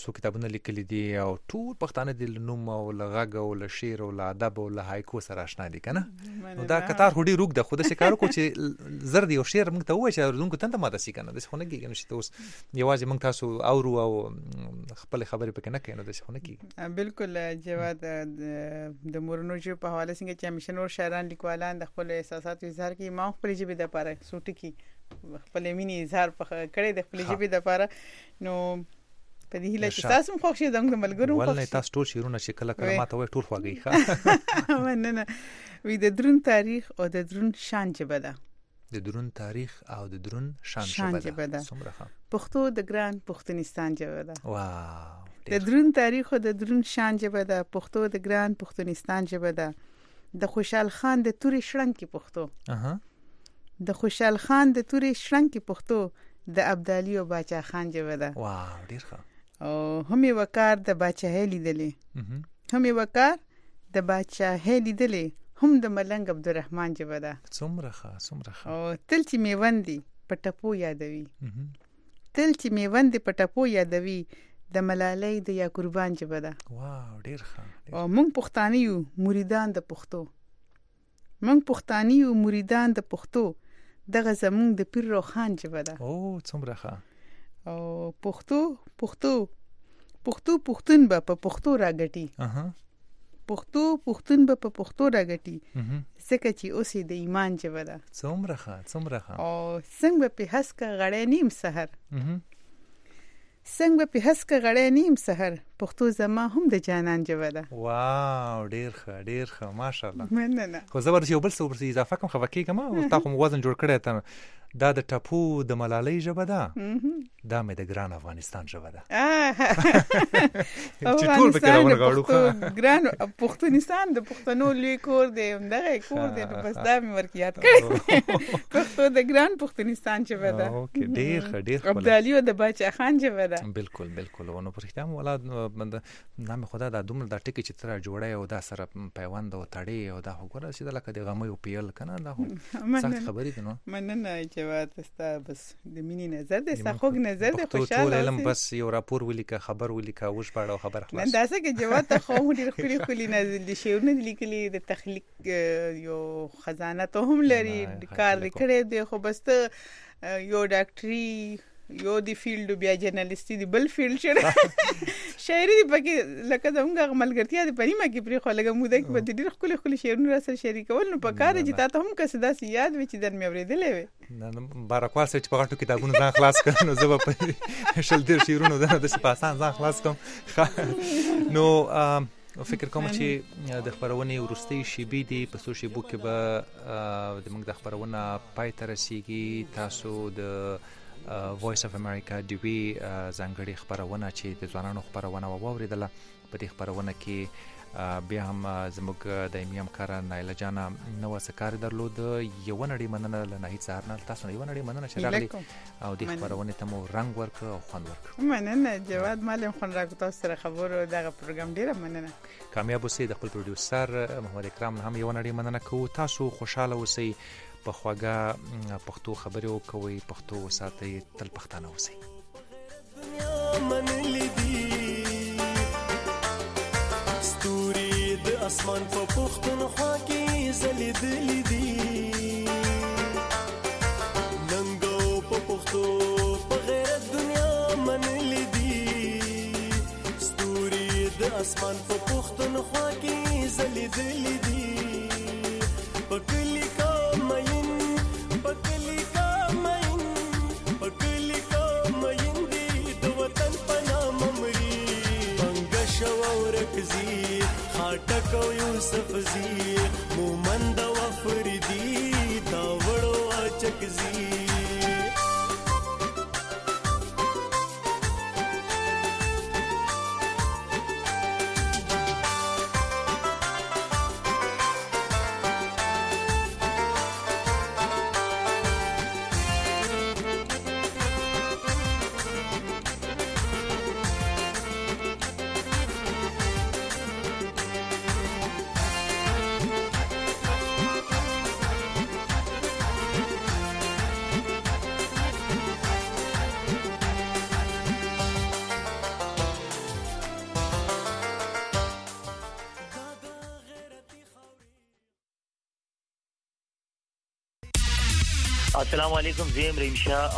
څو کتابونه لیکلي دي او ټول پښتانه د نوم او لغږ او ل شعر او ل ادب او ل هایکو سره آشنا دي کنه. نو دا کتار هډي روک د خود څخه کارو کو چې زر دی او شعر موږ ته وای چې اردوونکو تنده ماده سي کنه د څه نه کیږي چې اوس یوازې موږ تاسو اورو او خپل خبرې پکې نه کینو د څه نه کیږي. بالکل جواد د مورنو جو په حواله څنګه چې همیشه نور شاعران لیکوالان د خپل احساسات اظهار کوي ما خپل جبه د پاره سوټ کی خپل مینی اظهار کړي د خپل جبه د پاره. نو په دې هیله چې تاسو مخ شي د ملګرو مخ ولنه تاسو ټول شیرونه چې کله کله ماته وای ټول خوږی ښه مننه. وی د درون تاریخ او د درون شان جبه ده د درون تاریخ او د درون شان جبه ده څومره ښه پښتو د ګران پښتونستان جبه ده. واو د درون تاریخ او د درون شان جبه ده پښتو د ګران پښتونستان جبه ده. د خوشحال خان د توري شړنګ کې پښتو اها د خوشحال خان د توري شړنګ کې پښتو د ابدالي او باچا خان جبه ده. واو ډیر ښه. او هم وقار د بادشاہي لیدلې هم وقار د بادشاہي لیدلې هم د ملنګ عبدالرحمن جبه ده. څومره ښه څومره ښه. او تل چې میوندي پټپو یادوي تل چې میوندي پټپو یادوي د ملالۍ د یا قربان جبه ده. واو ډیر ښه. او موږ پښتانه یو مریدان د پښتو موږ پښتانه یو مریدان د پښتو دغه زمونږ د پیر روخان جبه ده. او څومره ښه. او پښتو پښتو پښتو پښتون به په پښتو راګټي اها پښتو پښتون به په پښتو راګټي ځکه چې اوسې د ایمان جبه ده. څومره ښه څومره ښه. او څنګه په هسکه غړې نیم سحر څنګه په هسکه غړې نیم سحر پښتو زما هم د جانان جبه ده. واو ډیر ښه ډیر ښه ماشاءالله. مننه. خو زبر یو بل څه ورته اضافه کوم خو کېږم او تاسو وزن جوړ کړی ته دا د ټاپو د ملالۍ ژبه ده دا مې د ګران افغانستان ژبه ده. چې ټول به کړه ورغاړو ګران پښتونستان د پښتنو لوی کور دی همدغه کور دی نو بس دا مې ورکیات کړی پښتو د ګران پښتونستان ژبه ده. اوکې ډیر ښه ډیر ښه. عبدالي او د باچا خان ژبه ده. بالکل بالکل. نو پر اختیار ولادت بند نام خدا دا دومره د ټکی چې تر جوړه او دا سره پیوند او تړي او دا وګوره چې لکه د غمو پیل کنه دا سخت خبرې دي. نو مننه جواد استا بس د مینی نظر د سخوګ نظر د خوشاله ټول علم بس یو راپور ولیکه خبر ولیکه وش پاړو خبر خلاص. نه دا څه کې جواد ته خو ډیر خولي خولي نازل دي شیونه لیکلي د تخلیق یو خزانه ته هم لري کار وکړي دی خو بس ته یو ډاکټري یو دی فیلډ بیا جرنالستي دی بل فیلډ شر شاعري دی پکې لکه زموږه ملګرتیا دی پریما کې پری خو لګه موده کې به ډیر خولي خولي شعرونه را سره شریکول نو په کار چې تاسو هم کس داسې یاد و چې در مې اوریدلې وي. نه بارکوال سره چې په غټو کتابونو ځان خلاص کړ نو زه په شل ډیر شعرونو د سپاسان ځان خلاص کوم. نو فکر کوم چې د خبرونې ورستي شیبې دي په سو شیبو کې به د موږ د خبرونه پای ته رسیږي. تاسو د وایس اف امریکا دی وی ځانګړي خبرونه چې د ځوانانو خبرونه واوریدله په دې خبرونه کې بیا هم زموږ د ایمیم کار نایله جانا نو سکار درلود یو نړۍ مننه لنه هیڅ هرنه تاسو یو نړۍ مننه چې راغلي او د خبرونه ته مو رنگ ورک او خوند ورک. مننه جواد مالم خون راکو تاسو سره خبرو دغه پروګرام ډیره مننه. کامیاب اوسئ. د خپل پروډوسر محمد اکرام هم یو نړۍ مننه کوو. تاسو خوشاله اوسئ په خواږه پښتو خبرې وکوي پښتو وساتئ تل پښتانه اوسئ. ستوري د اسمان په پښتونخوا کې ځلېدلې دي ننګو په پښتو په غیرت دنیا منلې دي. ستوري د اسمان په پښتونخوا کې ځلېدلې دي په کلی خاټک او یوسف زی مومند و فریدی دا وړو اچک زی. السلام علیکم زیم رحیم شاه